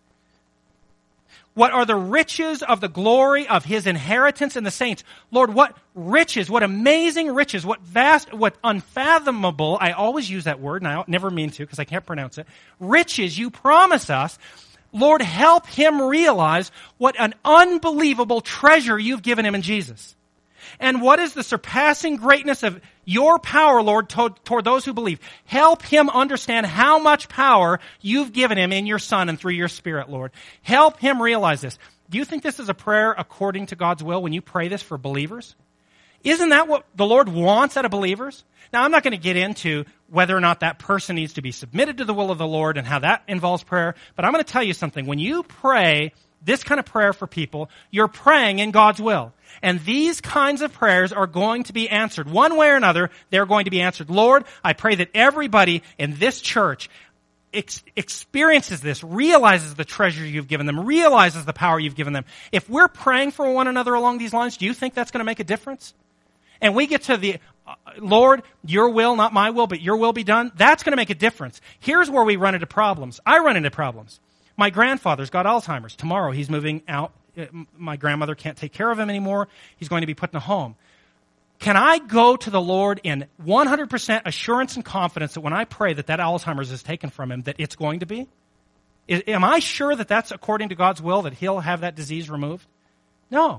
What are the riches of the glory of his inheritance in the saints? Lord, what riches, what amazing riches, what vast, what unfathomable, I always use that word, and I never mean to because I can't pronounce it, riches you promise us. Lord, help him realize what an unbelievable treasure you've given him in Jesus. And what is the surpassing greatness of your power, Lord, toward those who believe? Help him understand how much power you've given him in your Son and through your Spirit, Lord. Help him realize this. Do you think this is a prayer according to God's will when you pray this for believers? Isn't that what the Lord wants out of believers? Now, I'm not going to get into whether or not that person needs to be submitted to the will of the Lord and how that involves prayer, but I'm going to tell you something. When you pray this kind of prayer for people, you're praying in God's will. And these kinds of prayers are going to be answered. One way or another, they're going to be answered. Lord, I pray that everybody in this church experiences this, realizes the treasure you've given them, realizes the power you've given them. If we're praying for one another along these lines, do you think that's going to make a difference? And we get to the, Lord, your will, not my will, but your will be done. That's going to make a difference. Here's where we run into problems. I run into problems. My grandfather's got Alzheimer's. Tomorrow he's moving out. My grandmother can't take care of him anymore. He's going to be put in a home. Can I go to the Lord in 100% assurance and confidence that when I pray that Alzheimer's is taken from him, that it's going to be? Am I sure that that's according to God's will, that he'll have that disease removed? No.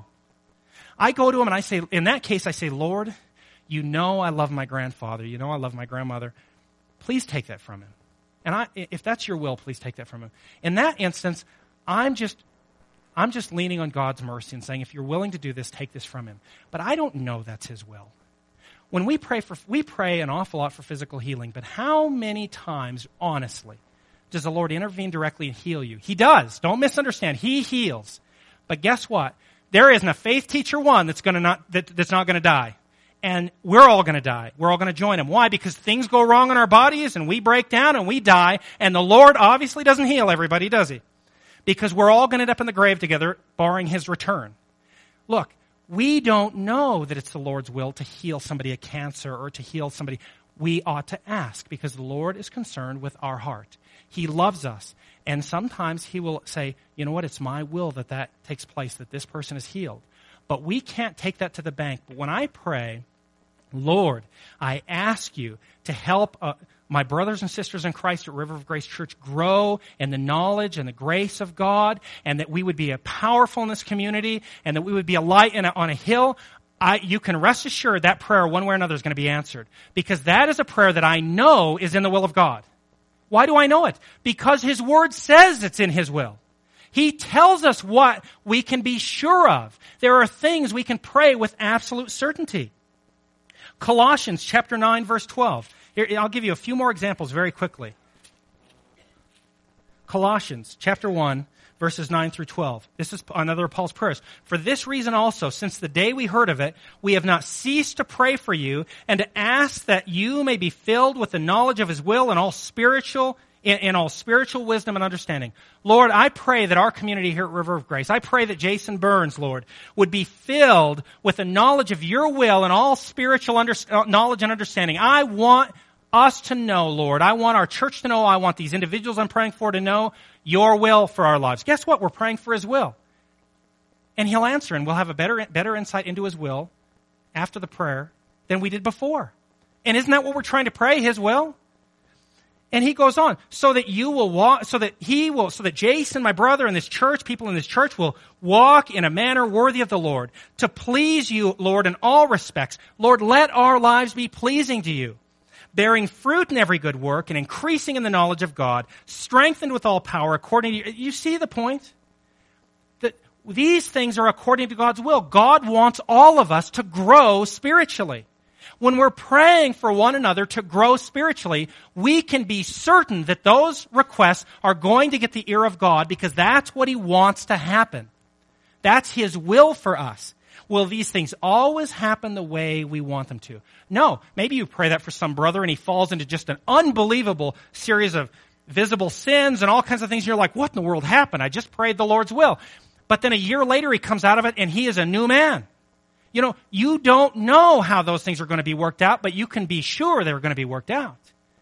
I go to him and I say, in that case, I say, Lord, you know I love my grandfather. You know I love my grandmother. Please take that from him. And if that's your will, please take that from him. In that instance, I'm just leaning on God's mercy and saying, if you're willing to do this, take this from him. But I don't know that's his will. When we pray an awful lot for physical healing, but how many times, honestly, does the Lord intervene directly and heal you? He does. Don't misunderstand. He heals. But guess what? There isn't a faith teacher one that's not going to die. And we're all going to die. We're all going to join him. Why? Because things go wrong in our bodies and we break down and we die. And the Lord obviously doesn't heal everybody, does he? Because we're all going to end up in the grave together, barring his return. Look, we don't know that it's the Lord's will to heal somebody of cancer or to heal somebody. We ought to ask because the Lord is concerned with our heart. He loves us. And sometimes he will say, you know what, it's my will that takes place, that this person is healed. But we can't take that to the bank. But when I pray, Lord, I ask you to help my brothers and sisters in Christ at River of Grace Church grow in the knowledge and the grace of God, and that we would be powerful in this community, and that we would be a light on a hill, you can rest assured that prayer one way or another is going to be answered. Because that is a prayer that I know is in the will of God. Why do I know it? Because His Word says it's in His will. He tells us what we can be sure of. There are things we can pray with absolute certainty. Colossians chapter 9, verse 12. Here, I'll give you a few more examples very quickly. Colossians chapter 1, verses 9 through 12. This is another of Paul's prayers. For this reason also, since the day we heard of it, we have not ceased to pray for you and to ask that you may be filled with the knowledge of His will and all spiritual wisdom and understanding. Lord, I pray that our community here at River of Grace, I pray that Jason Burns, Lord, would be filled with the knowledge of your will and all spiritual knowledge and understanding. I want us to know, Lord. I want our church to know. I want these individuals I'm praying for to know your will for our lives. Guess what? We're praying for His will. And He'll answer, and we'll have a better insight into His will after the prayer than we did before. And isn't that what we're trying to pray, His will? And he goes on, so that Jason, my brother, and this church, people in this church will walk in a manner worthy of the Lord, to please you, Lord, in all respects. Lord, let our lives be pleasing to you, bearing fruit in every good work and increasing in the knowledge of God, strengthened with all power according to you see the point? That these things are according to God's will. God wants all of us to grow spiritually. When we're praying for one another to grow spiritually, we can be certain that those requests are going to get the ear of God because that's what He wants to happen. That's His will for us. Will these things always happen the way we want them to? No. Maybe you pray that for some brother and he falls into just an unbelievable series of visible sins and all kinds of things. And you're like, what in the world happened? I just prayed the Lord's will. But then a year later he comes out of it and he is a new man. You know, you don't know how those things are going to be worked out, but you can be sure they're going to be worked out.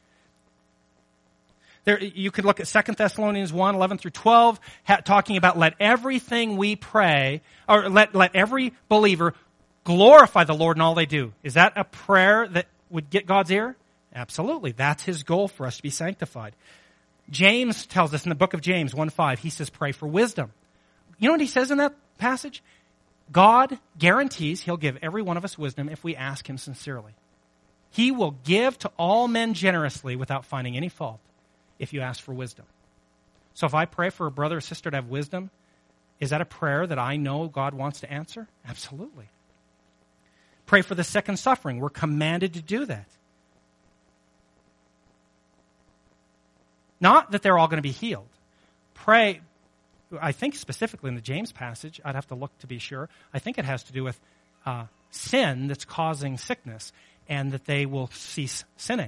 You could look at 2 Thessalonians 1, 11 through 12, talking about let everything we pray, or let every believer glorify the Lord in all they do. Is that a prayer that would get God's ear? Absolutely. That's His goal for us to be sanctified. James tells us in the book of James 1:5, he says pray for wisdom. You know what he says in that passage? God guarantees He'll give every one of us wisdom if we ask Him sincerely. He will give to all men generously without finding any fault if you ask for wisdom. So if I pray for a brother or sister to have wisdom, is that a prayer that I know God wants to answer? Absolutely. Pray for the sick and suffering. We're commanded to do that. Not that they're all going to be healed. Pray, I think specifically in the James passage, I'd have to look to be sure, I think it has to do with sin that's causing sickness and that they will cease sinning.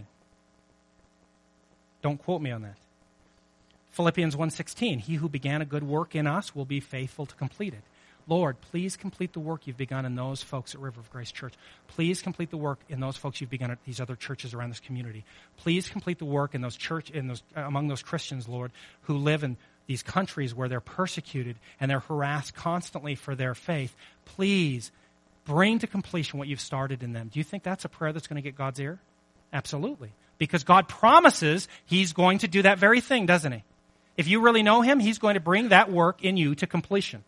Don't quote me on that. Philippians 1:16, he who began a good work in us will be faithful to complete it. Lord, please complete the work you've begun in those folks at River of Grace Church. Please complete the work in those folks you've begun at these other churches around this community. Please complete the work in among those Christians, Lord, who live in these countries where they're persecuted and they're harassed constantly for their faith. Please bring to completion what you've started in them. Do you think that's a prayer that's going to get God's ear? Absolutely. Because God promises He's going to do that very thing, doesn't He? If you really know Him, He's going to bring that work in you to completion.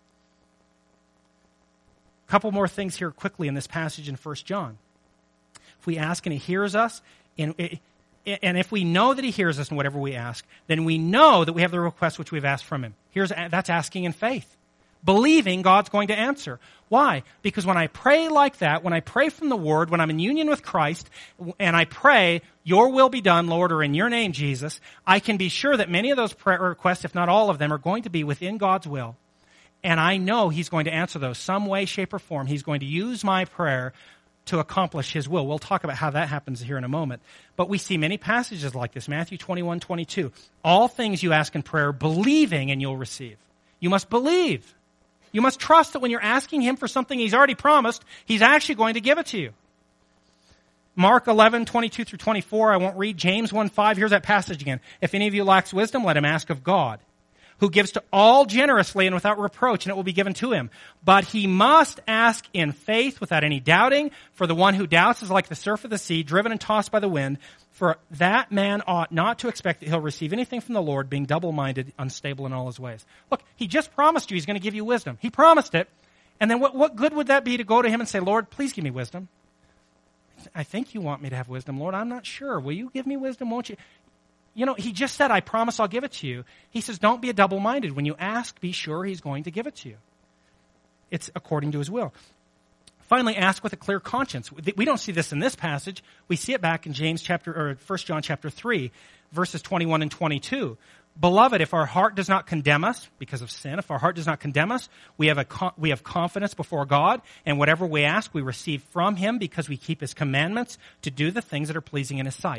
A couple more things here quickly in this passage in 1 John. If we ask and He hears us, and if we know that He hears us in whatever we ask, then we know that we have the request which we've asked from Him. That's asking in faith, believing God's going to answer. Why? Because when I pray like that, when I pray from the Word, when I'm in union with Christ, and I pray, your will be done, Lord, or in your name, Jesus, I can be sure that many of those prayer requests, if not all of them, are going to be within God's will. And I know He's going to answer those some way, shape, or form. He's going to use my prayer to accomplish His will. We'll talk about how that happens here in a moment. But we see many passages like this. Matthew 21:22. All things you ask in prayer, believing, and you'll receive. You must believe. You must trust that when you're asking Him for something He's already promised, He's actually going to give it to you. Mark 11:22 through 24. I won't read. James 1:5. Here's that passage again. If any of you lacks wisdom, let him ask of God, who gives to all generously and without reproach, and it will be given to him. But he must ask in faith without any doubting, for the one who doubts is like the surf of the sea, driven and tossed by the wind. For that man ought not to expect that he'll receive anything from the Lord, being double-minded, unstable in all his ways. Look, He just promised you He's going to give you wisdom. He promised it. And then what good would that be to go to Him and say, Lord, please give me wisdom. I think you want me to have wisdom, Lord. I'm not sure. Will you give me wisdom, won't you? he just said, I promise I'll give it to you. He says, don't be a double-minded. When you ask, be sure he's going to give it to you. It's according to his will. Finally, ask with a clear conscience. We don't see this in this passage. We see it back in 1 John chapter 3, verses 21 and 22. Beloved, if our heart does not condemn us because of sin, if our heart does not condemn us, we have confidence before God, and whatever we ask, we receive from him because we keep his commandments to do the things that are pleasing in his sight.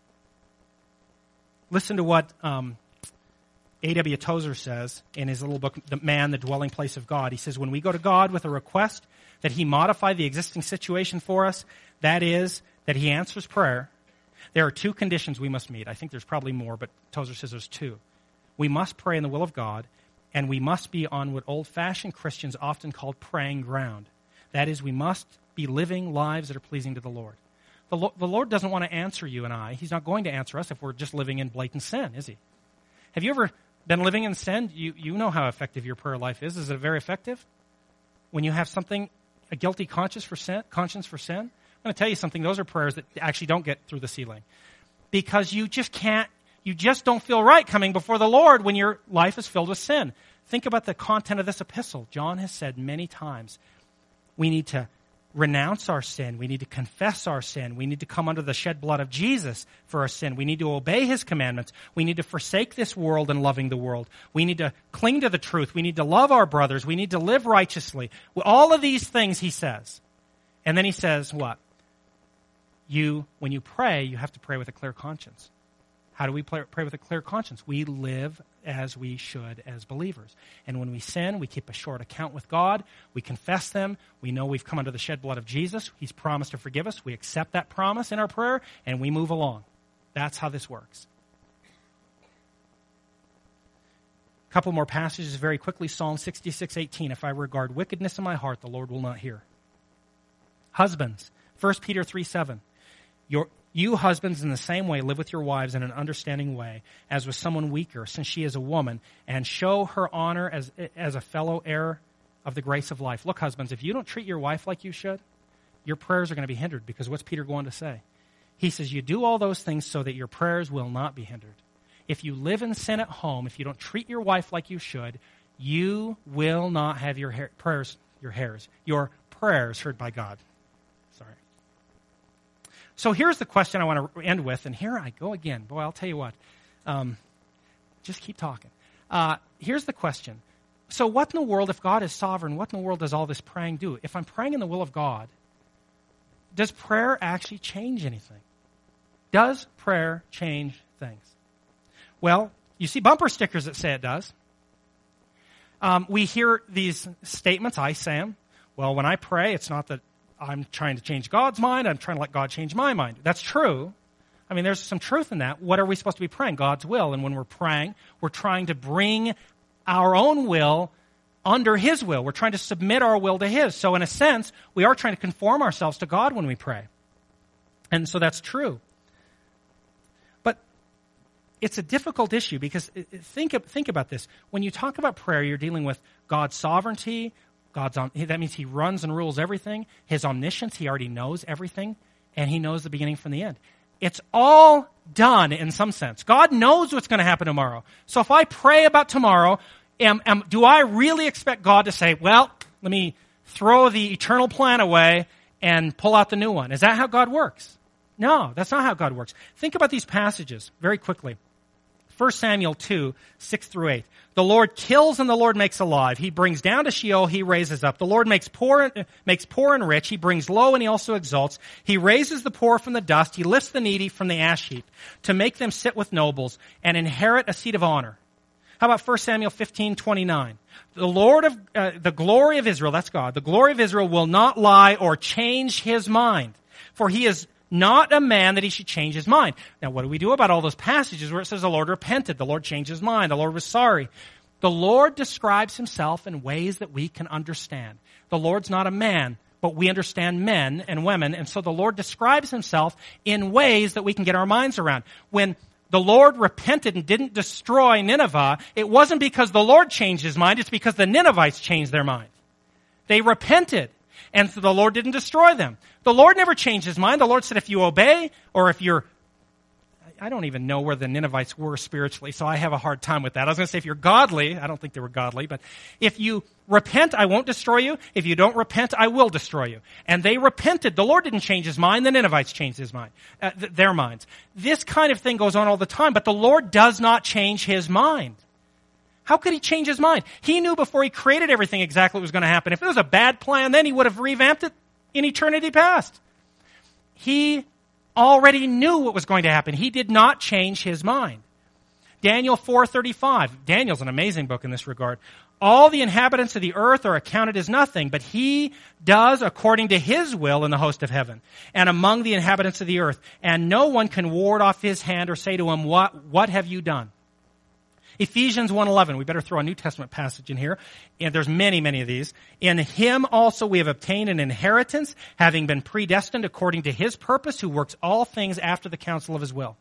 Listen to what A.W. Tozer says in his little book, The Man, the Dwelling Place of God. He says, when we go to God with a request that he modify the existing situation for us, that is, that he answers prayer, there are two conditions we must meet. I think there's probably more, but Tozer says there's two. We must pray in the will of God, and we must be on what old-fashioned Christians often call praying ground. That is, we must be living lives that are pleasing to the Lord. The Lord doesn't want to answer you and I. He's not going to answer us if we're just living in blatant sin, is he? Have you ever been living in sin? You know how effective your prayer life is. Is it very effective? When you have something, a guilty conscience for sin, I'm going to tell you something. Those are prayers that actually don't get through the ceiling. Because you just don't feel right coming before the Lord when your life is filled with sin. Think about the content of this epistle. John has said many times, we need to renounce our sin. We need to confess our sin. We need to come under the shed blood of Jesus for our sin. We need to obey his commandments. We need to forsake this world and loving the world. We need to cling to the truth. We need to love our brothers. We need to live righteously. All of these things he says. And then he says what? When you pray, you have to pray with a clear conscience. How do we pray with a clear conscience? We live as we should as believers. And when we sin, we keep a short account with God. We confess them. We know we've come under the shed blood of Jesus. He's promised to forgive us. We accept that promise in our prayer, and we move along. That's how this works. A couple more passages very quickly. Psalm 66:18. If I regard wickedness in my heart, the Lord will not hear. Husbands, 1 Peter 3:7. You husbands in the same way live with your wives in an understanding way as with someone weaker, since she is a woman, and show her honor as a fellow heir of the grace of life. Look, husbands, if you don't treat your wife like you should, your prayers are going to be hindered, because what's Peter going to say? He says you do all those things so that your prayers will not be hindered. If you live in sin at home, if you don't treat your wife like you should, you will not have your prayers heard by God. Sorry. So here's the question I want to end with, and here I go again. Boy, I'll tell you what. Just keep talking. Here's the question. So what in the world, if God is sovereign, what in the world does all this praying do? If I'm praying in the will of God, does prayer actually change anything? Does prayer change things? Well, you see bumper stickers that say it does. We hear these statements, I say them. Well, when I pray, it's not that I'm trying to change God's mind. I'm trying to let God change my mind. That's true. I mean, there's some truth in that. What are we supposed to be praying? God's will. And when we're praying, we're trying to bring our own will under his will. We're trying to submit our will to his. So in a sense, we are trying to conform ourselves to God when we pray. And so that's true. But it's a difficult issue, because think about this. When you talk about prayer, you're dealing with God's sovereignty. That means he runs and rules everything. His omniscience, he already knows everything, and he knows the beginning from the end. It's all done in some sense. God knows what's going to happen tomorrow. So if I pray about tomorrow, do I really expect God to say, well, let me throw the eternal plan away and pull out the new one? Is that how God works? No, that's not how God works. Think about these passages very quickly. 1 Samuel 2, 6 through 8. The Lord kills and the Lord makes alive. He brings down to Sheol, he raises up. The Lord makes poor and rich. He brings low and he also exalts. He raises the poor from the dust. He lifts the needy from the ash heap to make them sit with nobles and inherit a seat of honor. How about 1 Samuel 15:29? The glory of Israel, that's God, the glory of Israel will not lie or change his mind, for he is not a man that he should change his mind. Now, what do we do about all those passages where it says the Lord repented, the Lord changed his mind, the Lord was sorry? The Lord describes himself in ways that we can understand. The Lord's not a man, but we understand men and women, and so the Lord describes himself in ways that we can get our minds around. When the Lord repented and didn't destroy Nineveh, it wasn't because the Lord changed his mind, it's because the Ninevites changed their mind. They repented, and so the Lord didn't destroy them. The Lord never changed his mind. The Lord said, if you obey, or if you're, I don't even know where the Ninevites were spiritually, so I have a hard time with that. I was going to say, if you're godly, I don't think they were godly, but if you repent, I won't destroy you. If you don't repent, I will destroy you. And they repented. The Lord didn't change his mind. The Ninevites changed his mind, their minds. This kind of thing goes on all the time, but the Lord does not change his mind. How could he change his mind? He knew before he created everything exactly what was going to happen. If it was a bad plan, then he would have revamped it in eternity past. He already knew what was going to happen. He did not change his mind. Daniel 4:35. Daniel's an amazing book in this regard. All the inhabitants of the earth are accounted as nothing, but he does according to his will in the host of heaven and among the inhabitants of the earth. And no one can ward off his hand or say to him, what have you done? Ephesians 1:11. We better throw a New Testament passage in here. And there's many, many of these. In him also we have obtained an inheritance, having been predestined according to his purpose, who works all things after the counsel of his will.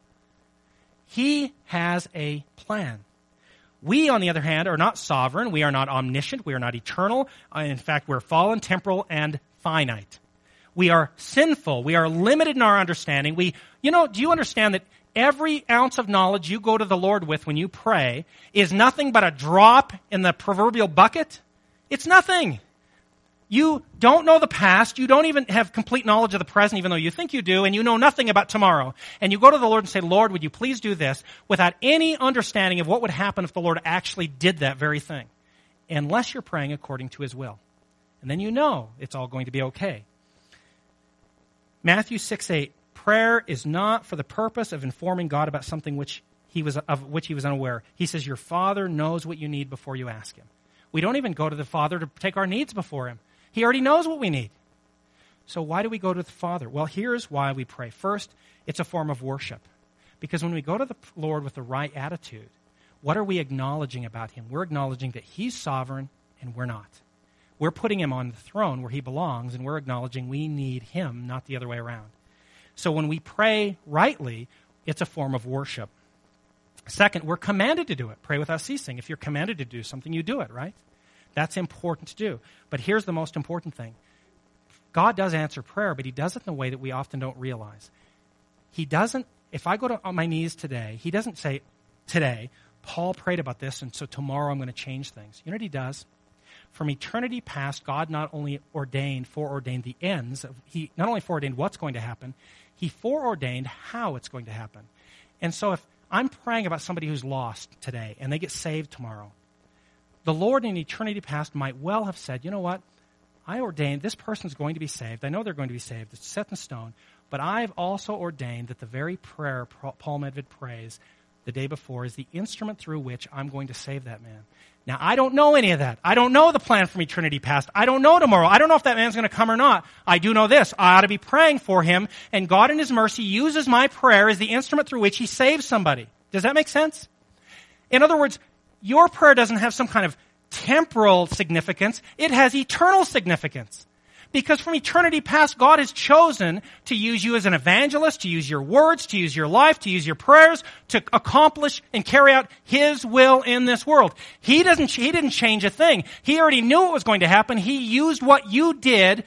He has a plan. We, on the other hand, are not sovereign. We are not omniscient. We are not eternal. In fact, we're fallen, temporal, and finite. We are sinful. We are limited in our understanding. Do you understand that every ounce of knowledge you go to the Lord with when you pray is nothing but a drop in the proverbial bucket? It's nothing. You don't know the past. You don't even have complete knowledge of the present, even though you think you do, and you know nothing about tomorrow. And you go to the Lord and say, Lord, would you please do this, without any understanding of what would happen if the Lord actually did that very thing, unless you're praying according to his will. And then you know it's all going to be okay. Matthew 6:8. Prayer is not for the purpose of informing God about something of which he was unaware. He says, your Father knows what you need before you ask him. We don't even go to the Father to take our needs before him. He already knows what we need. So why do we go to the Father? Well, here's why we pray. First, it's a form of worship. Because when we go to the Lord with the right attitude, what are we acknowledging about him? We're acknowledging that he's sovereign and we're not. We're putting him on the throne where he belongs, and we're acknowledging we need him, not the other way around. So when we pray rightly, it's a form of worship. Second, we're commanded to do it. Pray without ceasing. If you're commanded to do something, you do it, right? That's important to do. But here's the most important thing. God does answer prayer, but he does it in a way that we often don't realize. He doesn't, if I go on my knees today, he doesn't say, today, Paul prayed about this, and so tomorrow I'm going to change things. You know what he does? From eternity past, God not only foreordained the ends, he not only foreordained what's going to happen, he foreordained how it's going to happen. And so if I'm praying about somebody who's lost today and they get saved tomorrow, the Lord in eternity past might well have said, you know what? I ordained this person's going to be saved. I know they're going to be saved. It's set in stone. But I've also ordained that the very prayer Paul Medved prays the day before is the instrument through which I'm going to save that man. Now, I don't know any of that. I don't know the plan from eternity past. I don't know tomorrow. I don't know if that man's going to come or not. I do know this. I ought to be praying for him, and God in his mercy uses my prayer as the instrument through which he saves somebody. Does that make sense? In other words, your prayer doesn't have some kind of temporal significance. It has eternal significance. Because from eternity past, God has chosen to use you as an evangelist, to use your words, to use your life, to use your prayers, to accomplish and carry out his will in this world. He didn't change a thing. He already knew what was going to happen. He used what you did,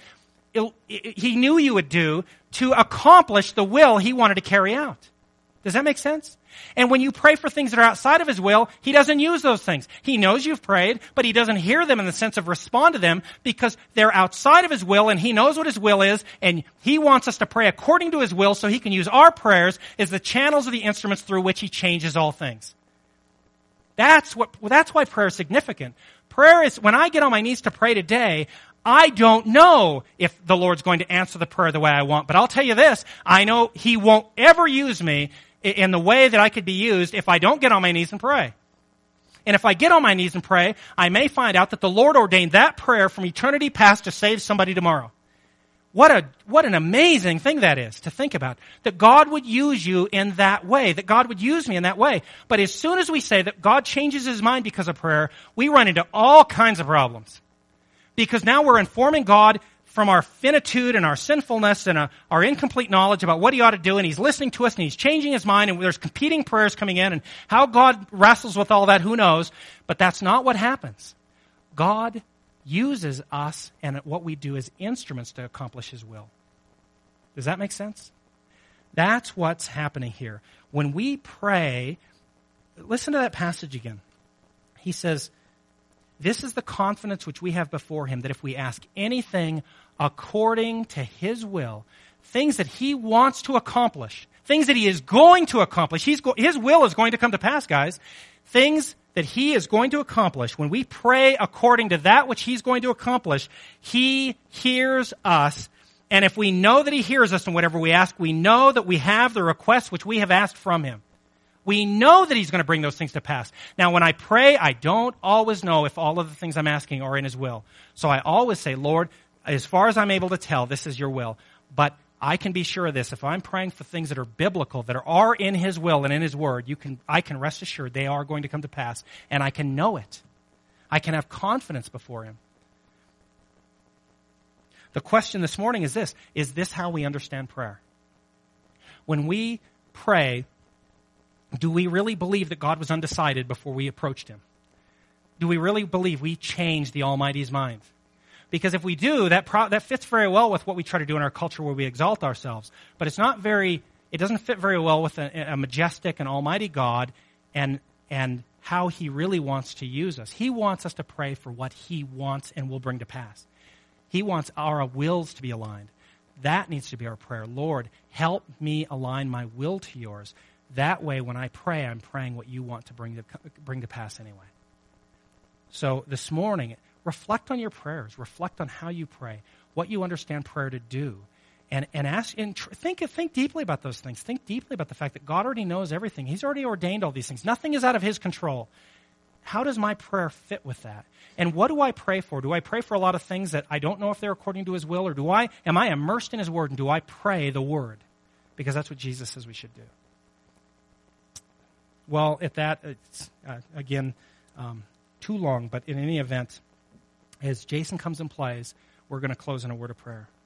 he knew you would do, to accomplish the will he wanted to carry out. Does that make sense? And when you pray for things that are outside of his will, he doesn't use those things. He knows you've prayed, but he doesn't hear them in the sense of respond to them because they're outside of his will, and he knows what his will is, and he wants us to pray according to his will so he can use our prayers as the channels or the instruments through which he changes all things. That's why prayer is significant. Prayer is, when I get on my knees to pray today, I don't know if the Lord's going to answer the prayer the way I want, but I'll tell you this, I know he won't ever use me in the way that I could be used if I don't get on my knees and pray. And if I get on my knees and pray, I may find out that the Lord ordained that prayer from eternity past to save somebody tomorrow. What an amazing thing that is to think about. That God would use you in that way. That God would use me in that way. But as soon as we say that God changes his mind because of prayer, we run into all kinds of problems. Because now we're informing God from our finitude and our sinfulness and our incomplete knowledge about what he ought to do, and he's listening to us and he's changing his mind, and there's competing prayers coming in, and how God wrestles with all that, who knows? But that's not what happens. God uses us and what we do as instruments to accomplish his will. Does that make sense? That's what's happening here. When we pray, listen to that passage again. He says, this is the confidence which we have before him, that if we ask anything according to his will, things that he wants to accomplish, things that he is going to accomplish, his will is going to come to pass, guys. Things that he is going to accomplish, when we pray according to that which he's going to accomplish, he hears us. And if we know that he hears us in whatever we ask, we know that we have the requests which we have asked from him. We know that he's going to bring those things to pass. Now, when I pray, I don't always know if all of the things I'm asking are in his will. So I always say, Lord, as far as I'm able to tell, this is your will. But I can be sure of this. If I'm praying for things that are biblical, that are in his will and in his word, I can rest assured they are going to come to pass. And I can know it. I can have confidence before him. The question this morning is this. Is this how we understand prayer? When we pray, do we really believe that God was undecided before we approached him? Do we really believe we changed the Almighty's mind? Because if we do, that fits very well with what we try to do in our culture where we exalt ourselves. But it doesn't fit very well with a majestic and almighty God and how he really wants to use us. He wants us to pray for what he wants and will bring to pass. He wants our wills to be aligned. That needs to be our prayer. Lord, help me align my will to yours. That way, when I pray, I'm praying what you want to bring to pass anyway. So this morning, reflect on your prayers. Reflect on how you pray, what you understand prayer to do, and ask. And think deeply about those things. Think deeply about the fact that God already knows everything. He's already ordained all these things. Nothing is out of his control. How does my prayer fit with that? And what do I pray for? Do I pray for a lot of things that I don't know if they're according to his will, or am I immersed in his word, and do I pray the word? Because that's what Jesus says we should do. Well, at that, it's, again, too long, but in any event, as Jason comes and plays, we're going to close in a word of prayer.